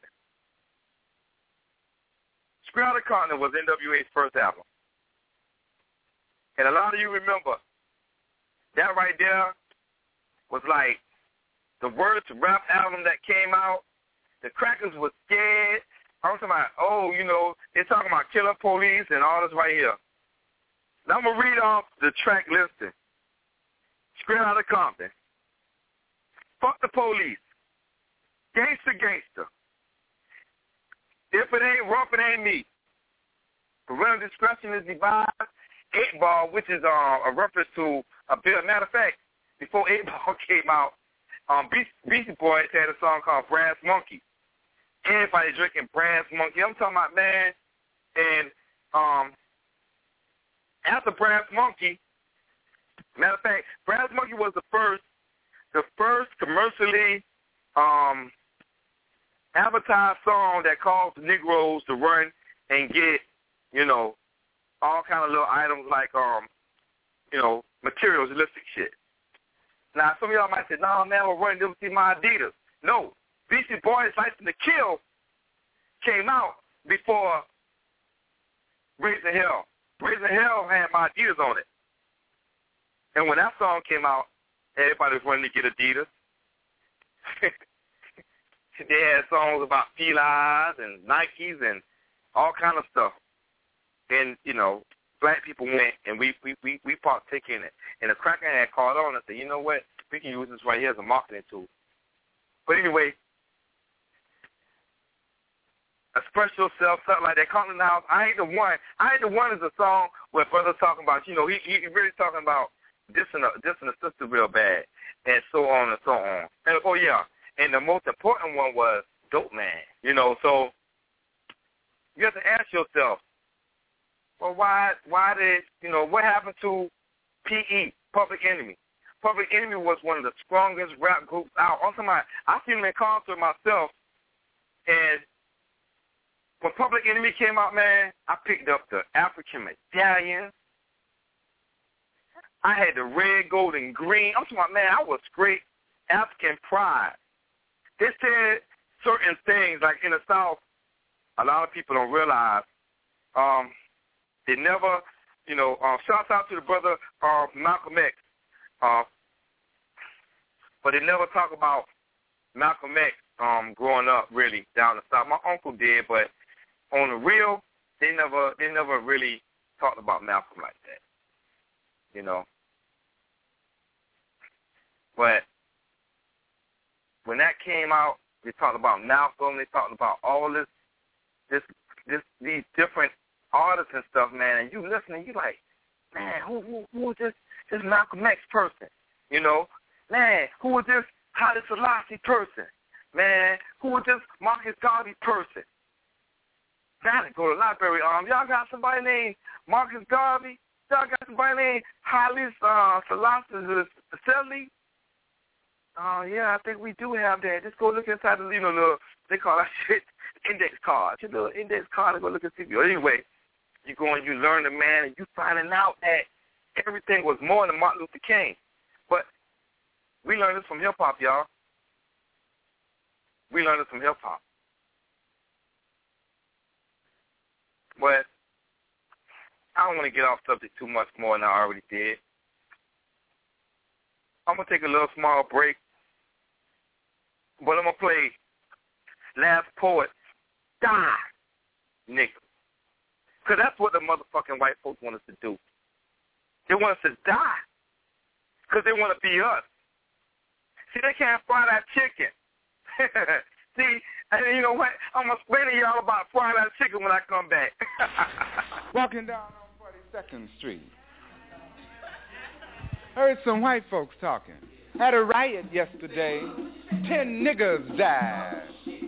Square Out the Compton was N W A's first album. And a lot of you remember that right there was like the worst rap album that came out. The crackers were scared. I'm talking about, oh, you know, they're talking about Killer Police and all this right here. Now I'm going to read off the track listing. Square Out of Compton. Fuck the Police. Gangsta Gangsta. If it ain't rough, it ain't me. Parental discretion is advised. Eight Ball, which is uh, a reference to a bit. Matter of fact, before Eight Ball came out, um, Beastie Boys had a song called Brass Monkey. Everybody drinking Brass Monkey. I'm talking about, man, and um, after Brass Monkey, matter of fact, Brass Monkey was the first, the first commercially um, advertised song that caused the Negroes to run and get, you know, all kind of little items like, um, you know, materialistic shit. Now, some of y'all might say, no, man, we're running to see my Adidas. No, Beastie Boys' License to Kill came out before Raising Hell. Raising Hell had my Adidas on it. And when that song came out, everybody was running to get Adidas. They had songs about Feli's and Nikes and all kind of stuff. And, you know, black people went and we we, we, we partook in it. And the cracker had called on and said, you know what, we can use this right here as a marketing tool. But anyway, express yourself, something like that. Calling the house. I ain't the one. I ain't the one is a song where brother's talking about, you know, he he really talking about dissing a, dissing a sister real bad, and so on and so on. And, oh, yeah. And the most important one was Dope Man, you know. So you have to ask yourself, well, why, why did, you know, what happened to P E, Public Enemy? Public Enemy was one of the strongest rap groups out. Also, my, I seen them in concert myself, and when Public Enemy came out, man, I picked up the African Medallion. I had the red, gold, and green. I'm talking about, man, I was great African pride. They said certain things, like in the South, a lot of people don't realize. Um, they never, you know, uh, shouts out to the brother uh, Malcolm X. Uh, but they never talk about Malcolm X um, growing up really down the South. My uncle did, but on the real, they never they never really talked about Malcolm like that, you know. But when that came out, they talked about Malcolm. They talked about all this, this, this, these different artists and stuff, man. And you listening, you like, man, who, who, who is this, this Malcolm X person? You know, man, who is this Haile Selassie person? Man, who is this Marcus Garvey person? Gotta go to the library. Um, y'all got somebody named Marcus Garvey? Y'all got somebody named Haile uh, Selassie Selassie? Oh, uh, yeah, I think we do have that. Just go look inside the, you know, the, they call that shit index card. Your little index card and go look and see. Anyway, you go and you learn the man, and you finding out that everything was more than Martin Luther King. But we learned this from hip-hop, y'all. We learned this from hip-hop. But I don't want to get off subject too much more than I already did. I'm going to take a little small break. But I'm going to play Last Poets Die, nigga. Because that's what the motherfucking white folks want us to do. They want us to die. Because they want to be us. See, they can't fry that chicken. See, and you know what? I'm going to explain to y'all about fry that chicken when I come back. Walking down on forty-second Street. Heard some white folks talking. Had a riot yesterday. Ten niggas died.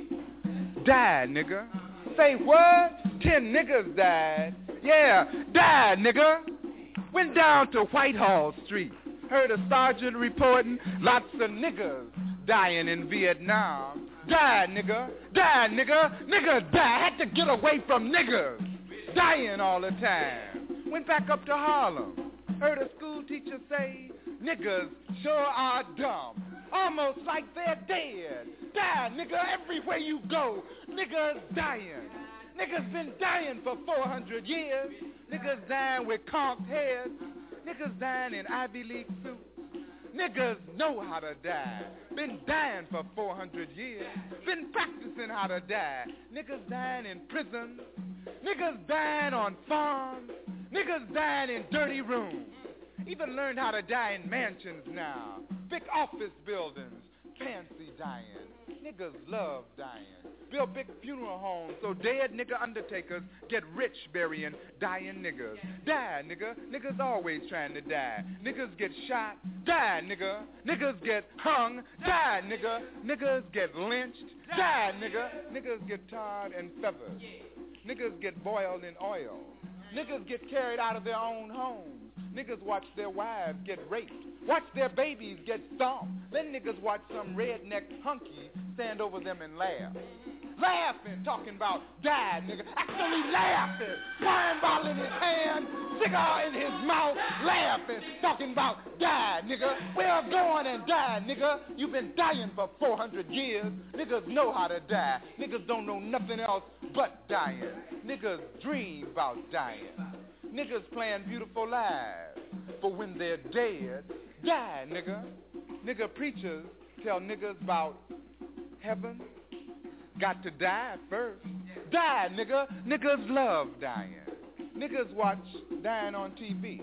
Died, nigga. Say what? Ten niggas died. Yeah, died, nigga. Went down to Whitehall Street. Heard a sergeant reporting lots of niggas dying in Vietnam. Died, nigga. Died, nigga. Niggas died. Had to get away from niggas. Dying all the time. Went back up to Harlem. Heard a school teacher say, niggas sure are dumb. Almost like they're dead. Die, nigga, everywhere you go. Niggas dying. Niggas been dying for four hundred years. Niggas dying with conked heads. Niggas dying in Ivy League suits. Niggas know how to die. Been dying for four hundred years. Been practicing how to die. Niggas dying in prisons. Niggas dying on farms. Niggas dying in dirty rooms. Even learned how to die in mansions now. Big office buildings. Fancy dying. Niggas love dying. Build big funeral homes so dead nigga undertakers get rich burying dying niggas. Die, nigga. Niggas always trying to die. Niggas get shot. Die, nigga. Niggas get hung. Die, nigga. Niggas get lynched. Die, nigga. Niggas get tarred and feathered. Niggas get boiled in oil. Niggas get carried out of their own homes. Niggas watch their wives get raped. Watch their babies get stomped. Then niggas watch some redneck hunky stand over them and laugh. Laughing, talking about die, nigga. Actually laughing. Wine bottle in his hand, cigar in his mouth, laughing, talking about die, nigga. Well, go on and die, nigga. You've been dying for four hundred years. Niggas know how to die. Niggas don't know nothing else but dying. Niggas dream about dying. Niggas playing beautiful lives. But when they're dead, die, nigga. Nigga preachers tell niggas about heaven. Got to die first. Die, nigga. Niggas love dying. Niggas watch dying on T V.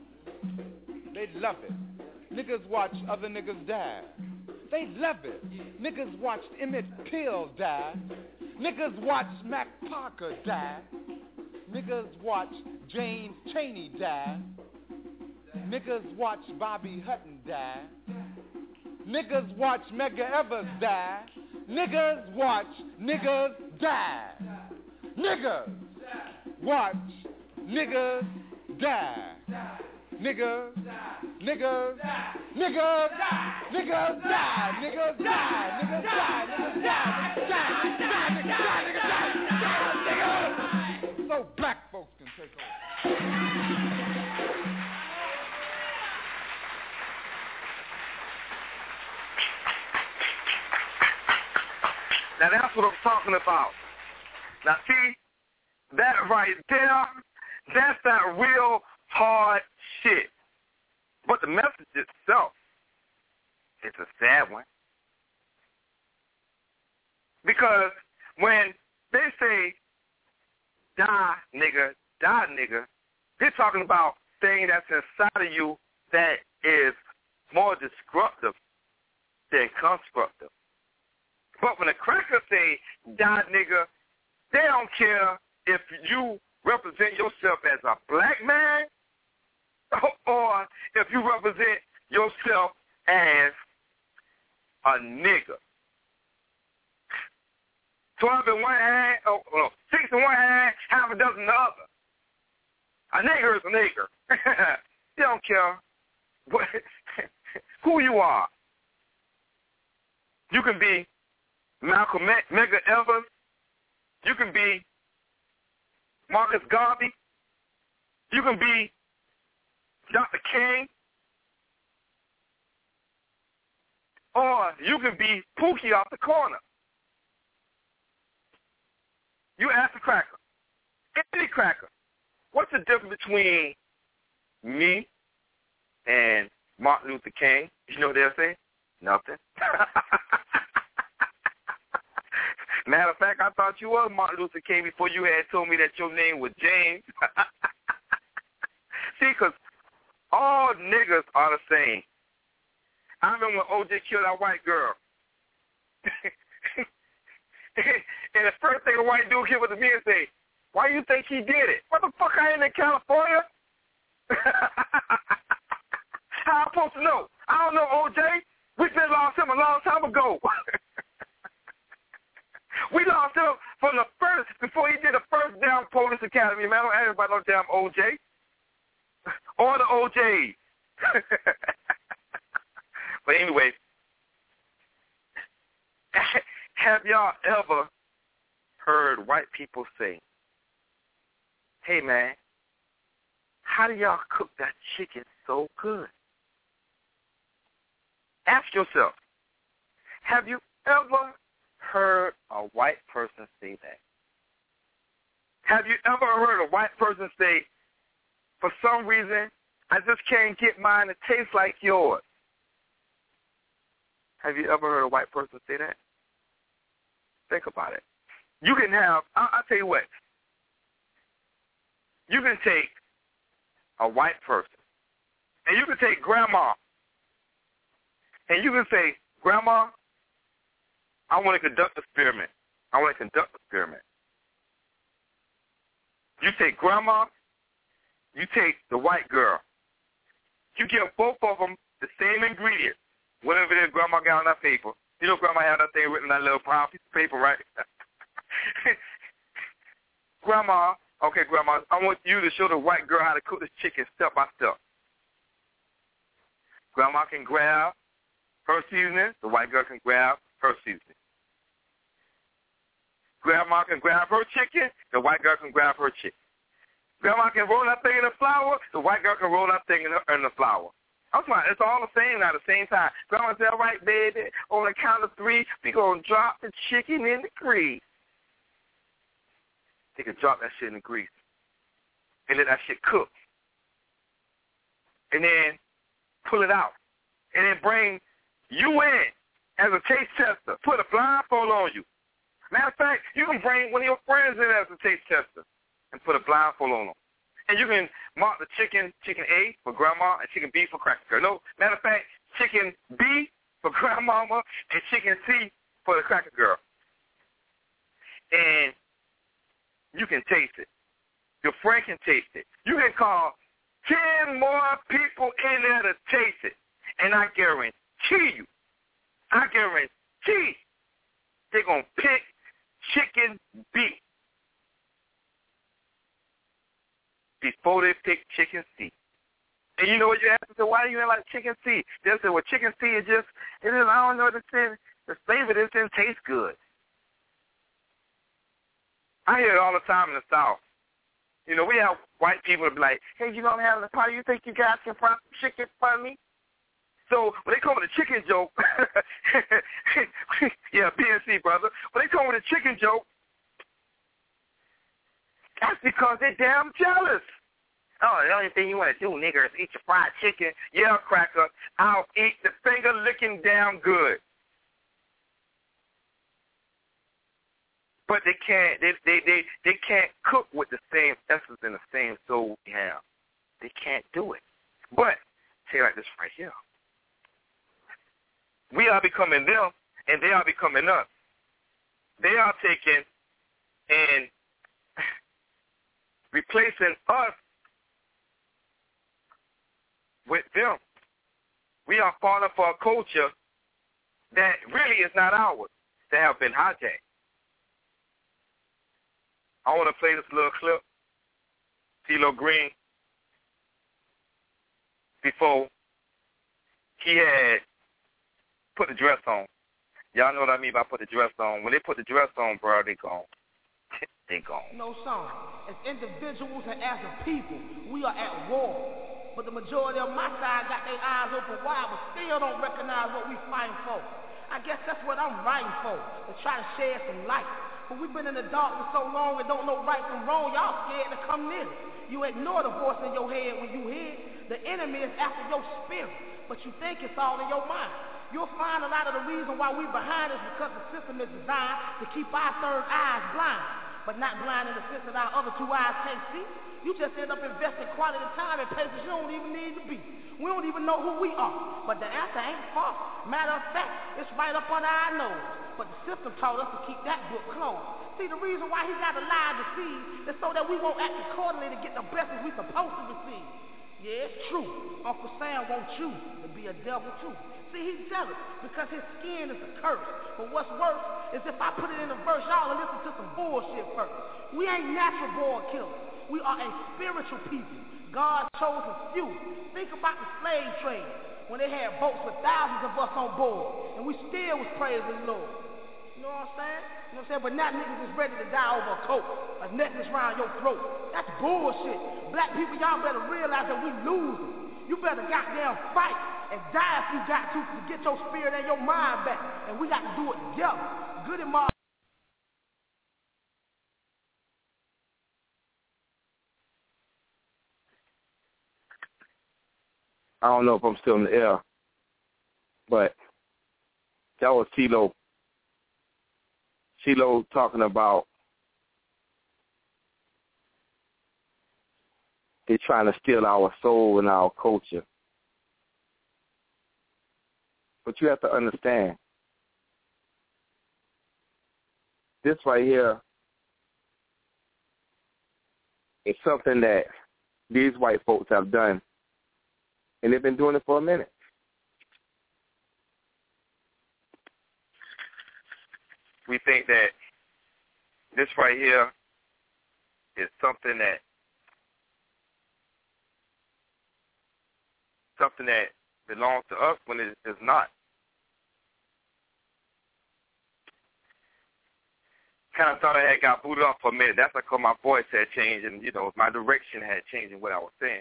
They love it. Niggas watch other niggas die. They love it. Niggas watched Emmett Till die. Niggas watch Mac Parker die. Niggas watch James Chaney die. Niggas watch Bobby Hutton die. Niggas watch Medgar Evers die. Niggas watch niggas die. Niggas watch niggas die. Niggas, niggas, niggas, niggas die. Niggas die. Niggas die. Niggas die. Niggas die. Niggas die. Niggas die. Niggas die. Niggas. So black folks can take over. Now that's what I'm talking about. Now see, that right there, that's that real hard shit. But the message itself, it's a sad one. Because when they say, die nigga, die nigga, they're talking about things that's inside of you that is more destructive than constructive. But when the crackers say, die nigga, they don't care if you represent yourself as a black man or if you represent yourself as a nigga. Twelve in one hand, oh, oh, six in one hand, half a dozen in the other. A nigger is a nigger. They don't care what, who you are. You can be Malcolm Medgar Evers. You can be Marcus Garvey. You can be Doctor King. Or you can be Pookie off the corner. You ask a cracker, any cracker, what's the difference between me and Martin Luther King? You know what they'll say? Nothing. Matter of fact, I thought you were Martin Luther King before you had told me that your name was James. See, because all niggas are the same. I remember when O J killed that white girl. And the first thing a white dude came up to me and say, why you think he did it? What the fuck, I ain't in California? How am I supposed to know? I don't know, O J. We been lost him a long time ago. We lost him from the first, before he did the first damn police academy, man. I don't ask about no damn O J. Or the O Js. But anyway, have y'all ever heard white people say, hey, man, how do y'all cook that chicken so good? Ask yourself, have you ever heard a white person say that? Have you ever heard a white person say, for some reason, I just can't get mine to taste like yours? Have you ever heard a white person say that? Think about it. You can have, I'll, I'll tell you what, you can take a white person, and you can take grandma, and you can say, Grandma, I want to conduct an experiment. I want to conduct an experiment. You take grandma, you take the white girl. You give both of them the same ingredients, whatever it is grandma got on that paper. You know grandma had that thing written on that little brown piece of paper, right? Grandma, okay, grandma, I want you to show the white girl how to cook this chicken step by step. Grandma can grab her seasoning. The white girl can grab her seasoning. Grandma can grab her chicken. The white girl can grab her chicken. Grandma can roll that thing in the flour. The white girl can roll that thing in the, in the flour. I'm sorry, it's all the same now at the same time. Grandma said, all right, baby, on the count of three, we're going to drop the chicken in the grease. They can drop that shit in the grease and let that shit cook. And then pull it out. And then bring you in as a taste tester. Put a blindfold on you. Matter of fact, you can bring one of your friends in as a taste tester and put a blindfold on them. And you can mark the chicken, chicken A for grandma, and chicken B for cracker girl. No, matter of fact, chicken B for grandmama and chicken C for the cracker girl. and you can taste it. Your friend can taste it. You can call ten more people in there to taste it. And I guarantee you, I guarantee they're going to pick chicken B before they pick chicken C. And you know what you ask them? Why do you like chicken C? They say, well, chicken C is just, it is, I don't know what to say. The flavor just didn't taste good. I hear it all the time in the South. You know, we have white people be like, hey, you know I'm having a party. You think you guys can find some chicken for me? So when they come with a chicken joke, yeah, B and C, brother. When they come with a chicken joke, that's because they're damn jealous. Oh, the only thing you want to do, nigga, is eat your fried chicken. Yeah, cracker, I'll eat the finger licking damn good. But they can't. They they they they can't cook with the same essence and the same soul we have. They can't do it. But say like this right here. We are becoming them, and they are becoming us. They are taking and replacing us with them. We are falling for a culture that really is not ours, that have been hijacked. I want to play this little clip. CeeLo Green, before he had put the dress on. Y'all know what I mean by put the dress on. When they put the dress on, bro, they gone. They gone. No, son. As individuals and as a people, we are at war. But the majority of my side got their eyes open wide, but still don't recognize what we fighting for. I guess that's what I'm writing for, to try to shed some light. But we've been in the dark for so long and don't know right from wrong, y'all scared to come near. You ignore the voice in your head when you hear it. The enemy is after your spirit, but you think it's all in your mind. You'll find a lot of the reason why we're behind is because the system is designed to keep our third eyes blind, but not blind in the sense that our other two eyes can't see. You just end up investing quality time in places you don't even need to be. We don't even know who we are, but the answer ain't far. Matter of fact, it's right up under our nose. But the system told us to keep that book closed. See, the reason why he got to lie and deceive is so that we won't act accordingly to get the blessings we're supposed to receive. Yeah, it's true. Uncle Sam wants you to be a devil too. See, he's jealous because his skin is a curse. But what's worse is if I put it in a verse, y'all will listen to some bullshit first. We ain't natural born killers. We are a spiritual people. God chose a few. Think about the slave trade when they had boats with thousands of us on board, and we still was praising the Lord. You know what I'm saying? You know what I'm saying? But now niggas is ready to die over a coat, a necklace around your throat. That's bullshit. Black people, y'all better realize that we losing. You better goddamn fight and die if you got to to get your spirit and your mind back. And we got to do it together. Good and Mar- I don't know if I'm still in the air, but that was CeeLo. CeeLo talking about they're trying to steal our soul and our culture. But you have to understand, this right here is something that these white folks have done, and they've been doing it for a minute. We think that this right here is something that something that belongs to us when it is not. Kind of thought I had got booted off for a minute. That's like how my voice had changed, and you know my direction had changed in what I was saying.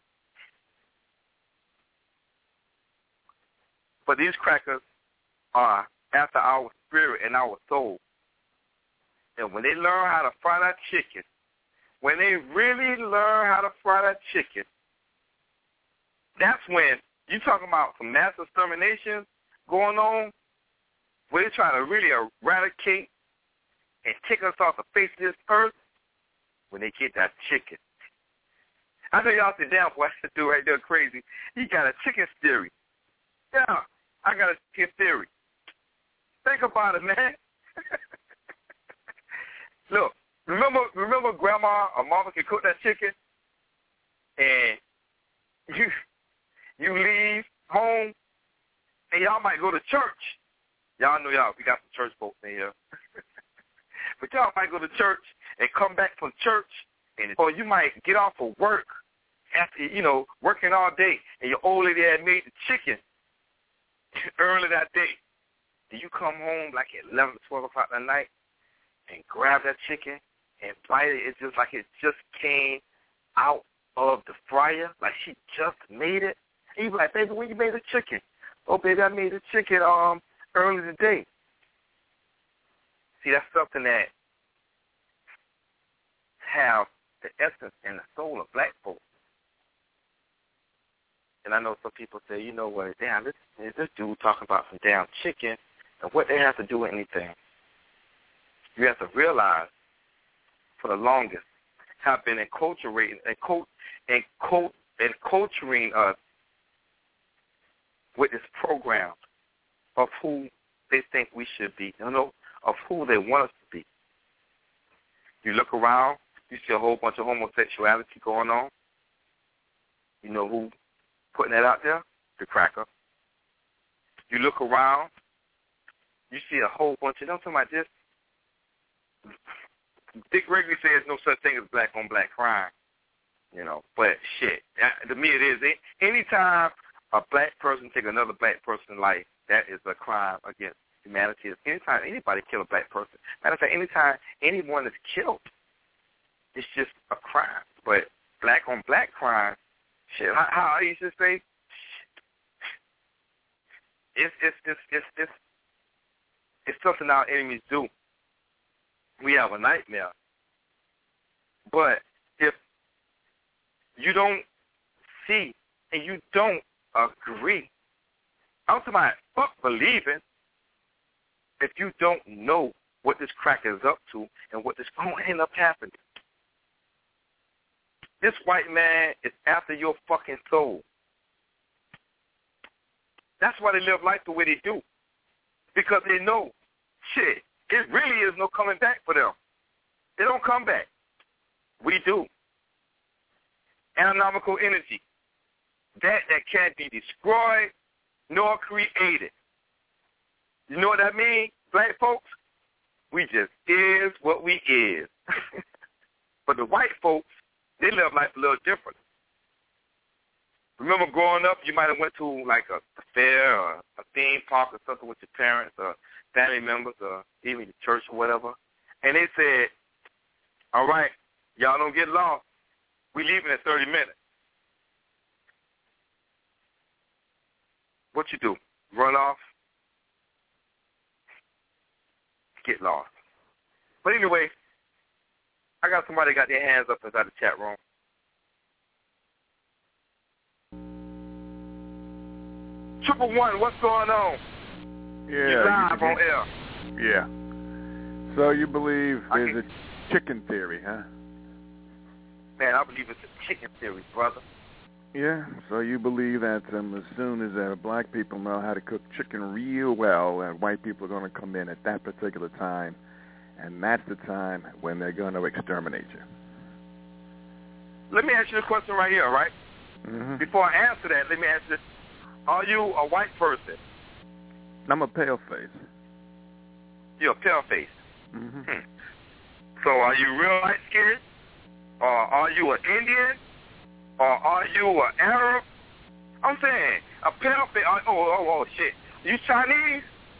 But these crackers are after our spirit and our soul. And when they learn how to fry that chicken, when they really learn how to fry that chicken, that's when you talking about some mass extermination going on, where they're trying to really eradicate and take us off the face of this earth, when they get that chicken. I know y'all say, damn, boy, that dude right there crazy. He got a chicken theory. Yeah, I got a chicken theory. Think about it, man. Look, remember, remember, Grandma or Mama can cook that chicken, and you you leave home, and y'all might go to church. Y'all know y'all, we got some church folks in here. But y'all might go to church and come back from church, and or you might get off of work after, you know, working all day, and your old lady had made the chicken early that day. Do you come home like at eleven, twelve o'clock at night and grab that chicken and bite it? It's just like it just came out of the fryer, like she just made it. And you be like, baby, when you made the chicken? Oh, baby, I made the chicken um early today. See, that's something that have the essence and the soul of black folks. And I know some people say, you know what, damn, this, this dude talking about some damn chicken and what they have to do with anything. You have to realize, for the longest, have been enculturating, encult, encult, enculturating us with this program of who they think we should be, you know, of who they want us to be. You look around, you see a whole bunch of homosexuality going on. You know who putting that out there? The cracker. You look around, you see a whole bunch of them talking about this. Dick Gregory says no such thing as black on black crime. You know, but shit, to me it is. Anytime a black person take another black person's life, that is a crime against humanity. Anytime anybody kill a black person, matter of fact, anytime anyone is killed, it's just a crime. But black on black crime, shit. How, how you should say? It's it's it's it's it's it's something our enemies do. We have a nightmare. But if you don't see and you don't agree, I'm talking about fuck believing, if you don't know what this cracker is up to and what is going to end up happening. This white man is after your fucking soul. That's why they live life the way they do. Because they know, shit, it really is no coming back for them. They don't come back. We do. Anatomical energy. That that can't be destroyed nor created. You know what that means, black folks? We just is what we is. But the white folks, they live life a little different. Remember growing up, you might have went to like a, a fair or a theme park or something with your parents or family members or even your church or whatever, and they said, all right, y'all don't get lost. We leaving in thirty minutes. What you do? Run off? Get lost. But anyway, I got somebody got their hands up inside the chat room. Triple one, what's going on? Yeah. You're live on air. Yeah. So you believe there's a chicken theory, huh? Man, I believe it's a chicken theory, brother. Yeah. So you believe that um, as soon as uh, black people know how to cook chicken real well, uh, white people are going to come in at that particular time, and that's the time when they're going to exterminate you. Let me ask you a question right here, right? Mm-hmm. Before I answer that, let me ask you, are you a white person? I'm a pale face. You're a pale face. Mm-hmm. Hmm. So are you real light skinned? Or are you an Indian? Or are you an Arab? I'm saying, a pale face. Oh, oh, oh, oh, shit. You Chinese?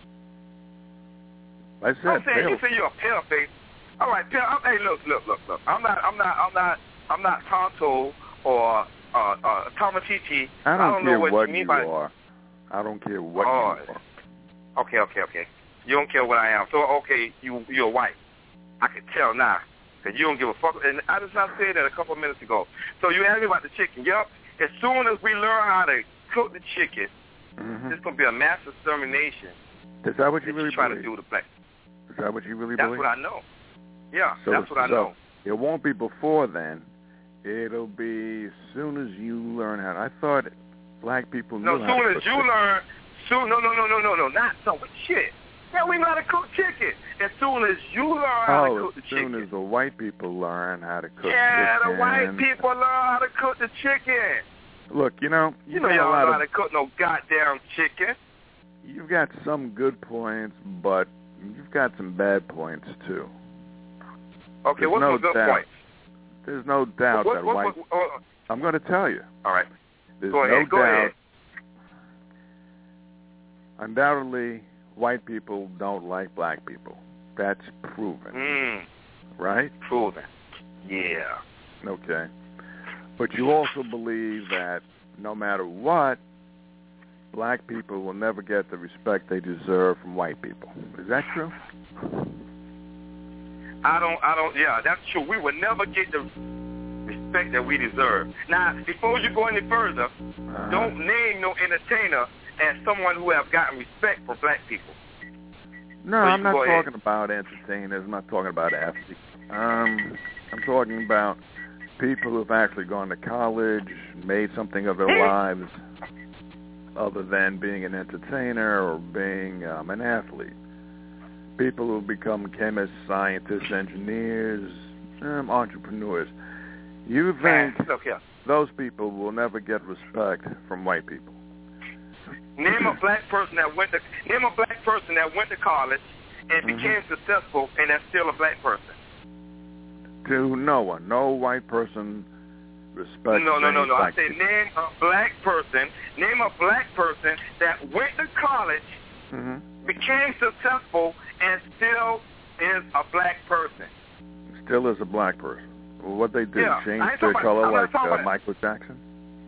I said I'm saying, pale. you say you're a pale face. All right, pale. I'm, hey, look, look, look, look. I'm not, I'm not, I'm not, I'm not Tonto or uh, uh, Tomatiti. I don't, I don't care know what, what you mean you by are. I don't care what oh, you are. Okay, okay, okay. You don't care what I am. So, okay, you, you're white. I can tell now that you don't give a fuck. And I just not said that a couple of minutes ago. So you asked me about the chicken. Yep. As soon as we learn how to cook the chicken, mm-hmm. it's going to be a mass extermination. Is that what you that really trying believe? to do with the black? Is that what you really that's believe? That's what I know. Yeah, so, that's what I so know. It won't be before then. It'll be as soon as you learn how to. I thought black people knew no, how to soon cook as you chicken. learn, soon, no, no, no, no, no, no, not so, shit. Yeah, we know how to cook chicken. As soon as you learn how oh, to cook the chicken. as soon as the white people learn how to cook yeah, chicken. the white people learn how to cook the chicken. Look, you know, you know y'all know how to cook no goddamn chicken. You've got some good points, but you've got some bad points too. Okay, There's what's no some good doubt, points? There's no doubt what, that what, white. What, what, what, I'm going to tell you. All right. There's go ahead. no Go doubt. ahead. Undoubtedly, white people don't like black people. That's proven. Mm. Right? Proven. Yeah. Okay. But you also believe that no matter what, black people will never get the respect they deserve from white people. Is that true? I don't, I don't, yeah, that's true. We will never get the respect that we deserve. Now, before you go any further, uh-huh. don't name no entertainer as someone who have gotten respect for black people. No, so I'm not talking ahead. about entertainers. I'm not talking about athletes. Um, I'm talking about people who've actually gone to college, made something of their lives other than being an entertainer or being um, an athlete. People who become chemists, scientists, engineers, um, entrepreneurs. You think look, yeah. those people will never get respect from white people? Name a black person that went to name a black person that went to college and mm-hmm. became successful, and that's still a black person. To no one, no white person respects. No, no, no, no. I say people. name a black person. Name a black person that went to college, mm-hmm. became successful, and still is a black person. Still is a black person. Well, what they did, yeah. change their about, color like uh, about Michael Jackson?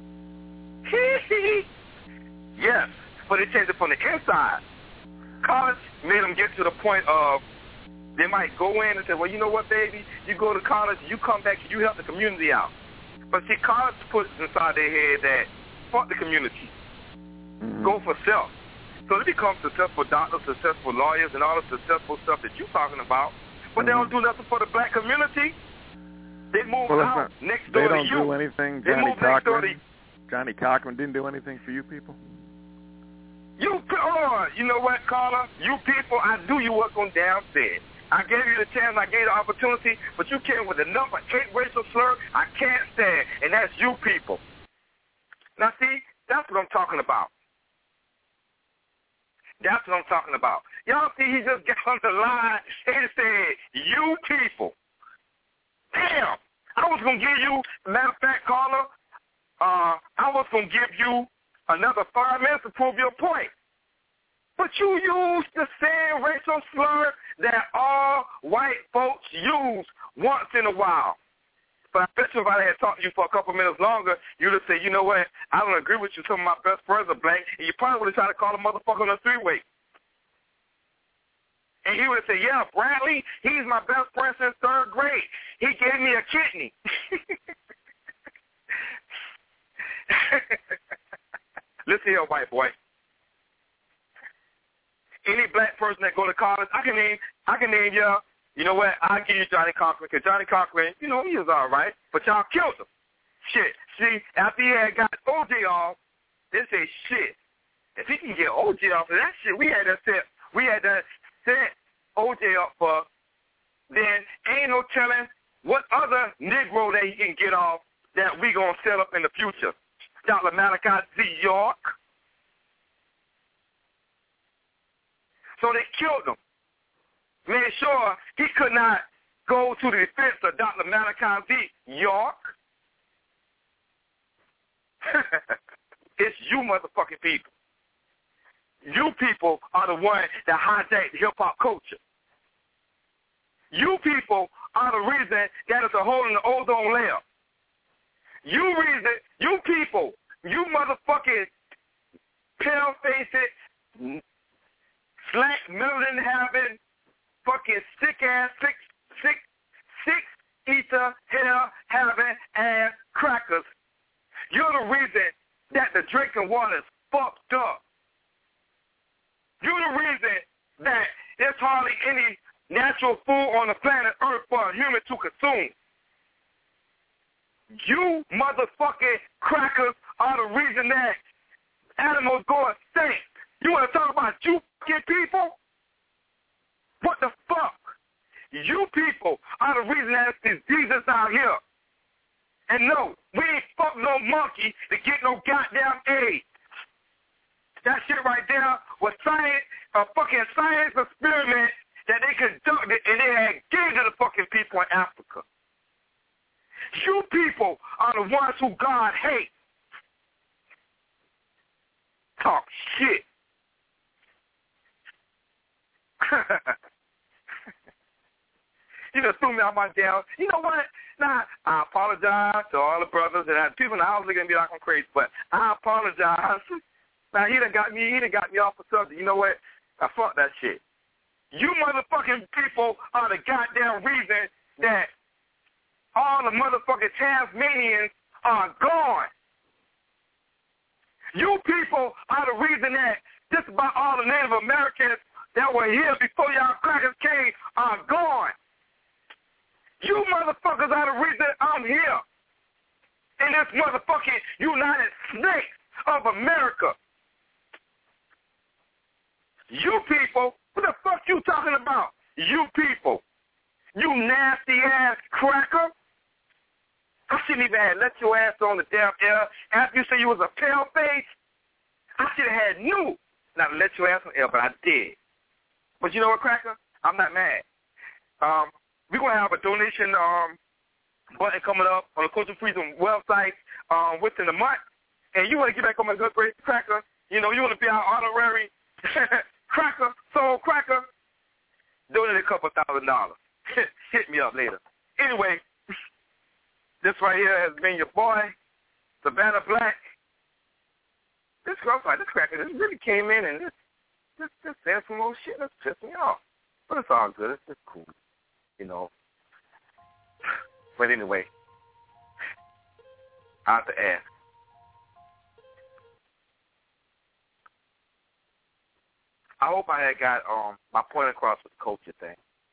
Yes, but they changed it from the inside. College made them get to the point of they might go in and say, well, you know what, baby? You go to college, you come back, you help the community out. But see, college puts inside their head that fuck the community. Mm-hmm. Go for self. So they become successful doctors, successful lawyers, and all the successful stuff that you're talking about. But mm-hmm. they don't do nothing for the black community. They move well, out not, next door to you. They don't do anything. They Johnny move next door to Cochran, Johnny Cochran didn't do anything for you people? You, oh, you know what, caller? You people, I do you work on downstairs. I gave you the chance, I gave the opportunity, but you came with a number eight racial slur I can't stand, and that's you people. Now, see, that's what I'm talking about. That's what I'm talking about. Y'all see, he just got on the line and said, you people. Damn. I was going to give you, matter of fact, caller, uh, I was going to give you another five minutes to prove your point. But you used the same racial slur that all white folks use once in a while. But I bet you if I had talked to you for a couple minutes longer, you'd have said, you know what, I don't agree with you. Some of my best friends are black, and you probably would have tried to call a motherfucker on a three-way. And he would have said, yeah, Bradley, he's my best friend since third grade. He gave me a kidney. Listen here, white boy. Any black person that go to college, I can name, I can name you. You know what? I'll give you Johnny Cochran, because Johnny Cochran, you know, he was all right, but y'all killed him. Shit. See, after he had got O J off, they say, shit, if he can get O J off of that shit, we had to set, we had to set O J up for, then ain't no telling what other Negro that he can get off that we going to set up in the future. Doctor Malachi Z. York. So they killed him. Made sure he could not go to the defense of Doctor Malachi Z. York. It's you motherfucking people. You people are the ones that hijacked hip-hop culture. You people are the reason that is a hole in the ozone layer. You reason, you people, you motherfucking pale-faced, slack, melanin-having, fucking sick-ass, sick, sick, six-eater, hair-having ass crackers. You're the reason that the drinking water is fucked up. You're the reason that there's hardly any natural food on the planet Earth for a human to consume. You motherfucking crackers are the reason that animals go extinct. You want to talk about you fucking people? You people are the reason that there's diseases out here. And no, we ain't fuck no monkey to get no goddamn AIDS. That shit right there was science, a fucking science experiment that they conducted, and they had gave to the fucking people in Africa. You people are the ones who God hates. Talk shit. You just threw me out my damn. You know what? Nah, I apologize to all the brothers and I, people in the house are gonna be like I'm crazy, but I apologize. Now he done got me. He done got me off the subject. You know what? I fuck that shit. You motherfucking people are the goddamn reason that all the motherfucking Tasmanians are gone. You people are the reason that just about all the Native Americans that were here before y'all crackers came are gone. You motherfuckers are the reason I'm here in this motherfucking United States of America. You people, what the fuck you talking about? You people. You nasty ass cracker. I shouldn't even have let your ass on the damn air after you said you was a pale face. I should have had you not to let your ass on air, but I did. But you know what, cracker? I'm not mad. Um, we're going to have a donation um, button coming up on the Culture Freedom website um, within a month. And you want to get back on my good great cracker. You know, you want to be our honorary cracker, soul cracker. Donate a couple thousand dollars. Hit me up later. Anyway, this right here has been your boy, Savannah Black. This girl's like, this cracker, this really came in and this, this, this said some old shit that's pissed me off. But it's all good. It's just cool, you know. But anyway, I have to ask. I hope I had got um, my point across with the culture thing.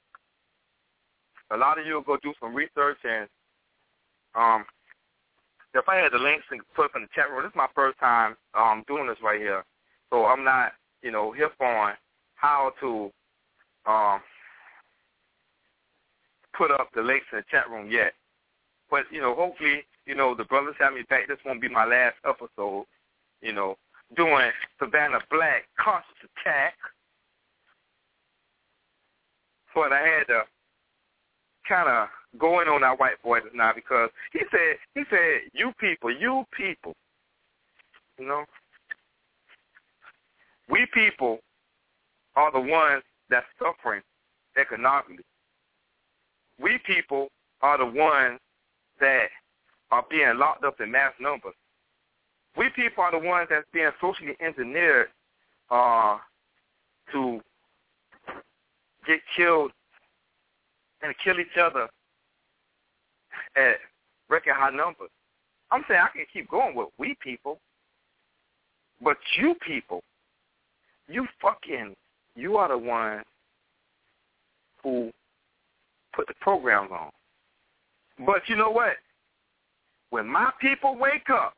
A lot of you will go do some research, and um, if I had the links and put up in the chat room, this is my first time um, doing this right here. So I'm not, you know, hip on how to um, put up the links in the chat room yet. But, you know, hopefully, you know, the brothers have me back. This won't be my last episode, you know, doing Savannah Black Conscious Attack. But I had to kind of go in on that white boy now because he said, he said, you people, you people, you know, we people are the ones that's suffering economically. We people are the ones that are being locked up in mass numbers. We people are the ones that's being socially engineered uh, to get killed and kill each other at record high numbers. I'm saying I can keep going with we people, but you people, you fucking, you are the ones who put the programs on. But you know what? When my people wake up,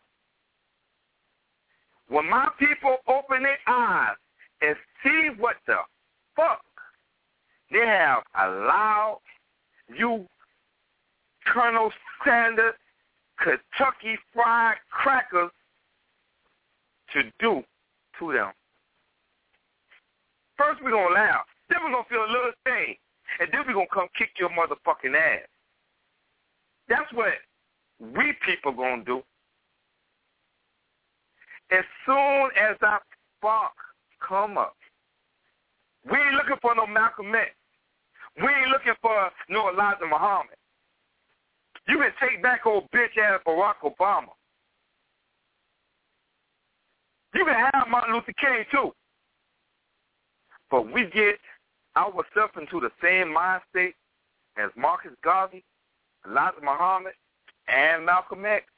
when my people open their eyes and see what the fuck they have allowed you Colonel Sanders Kentucky Fried Crackers to do to them. First we're going to laugh. Then we're going to feel a little thing. And then we're going to come kick your motherfucking ass. That's what we people going to do. As soon as that spark come up, we ain't looking for no Malcolm X. We ain't looking for no Elijah Muhammad. You can take back old bitch-ass Barack Obama. You can have Martin Luther King, too. But we get ourselves into the same mind state as Marcus Garvey, Elijah Muhammad, and Malcolm X.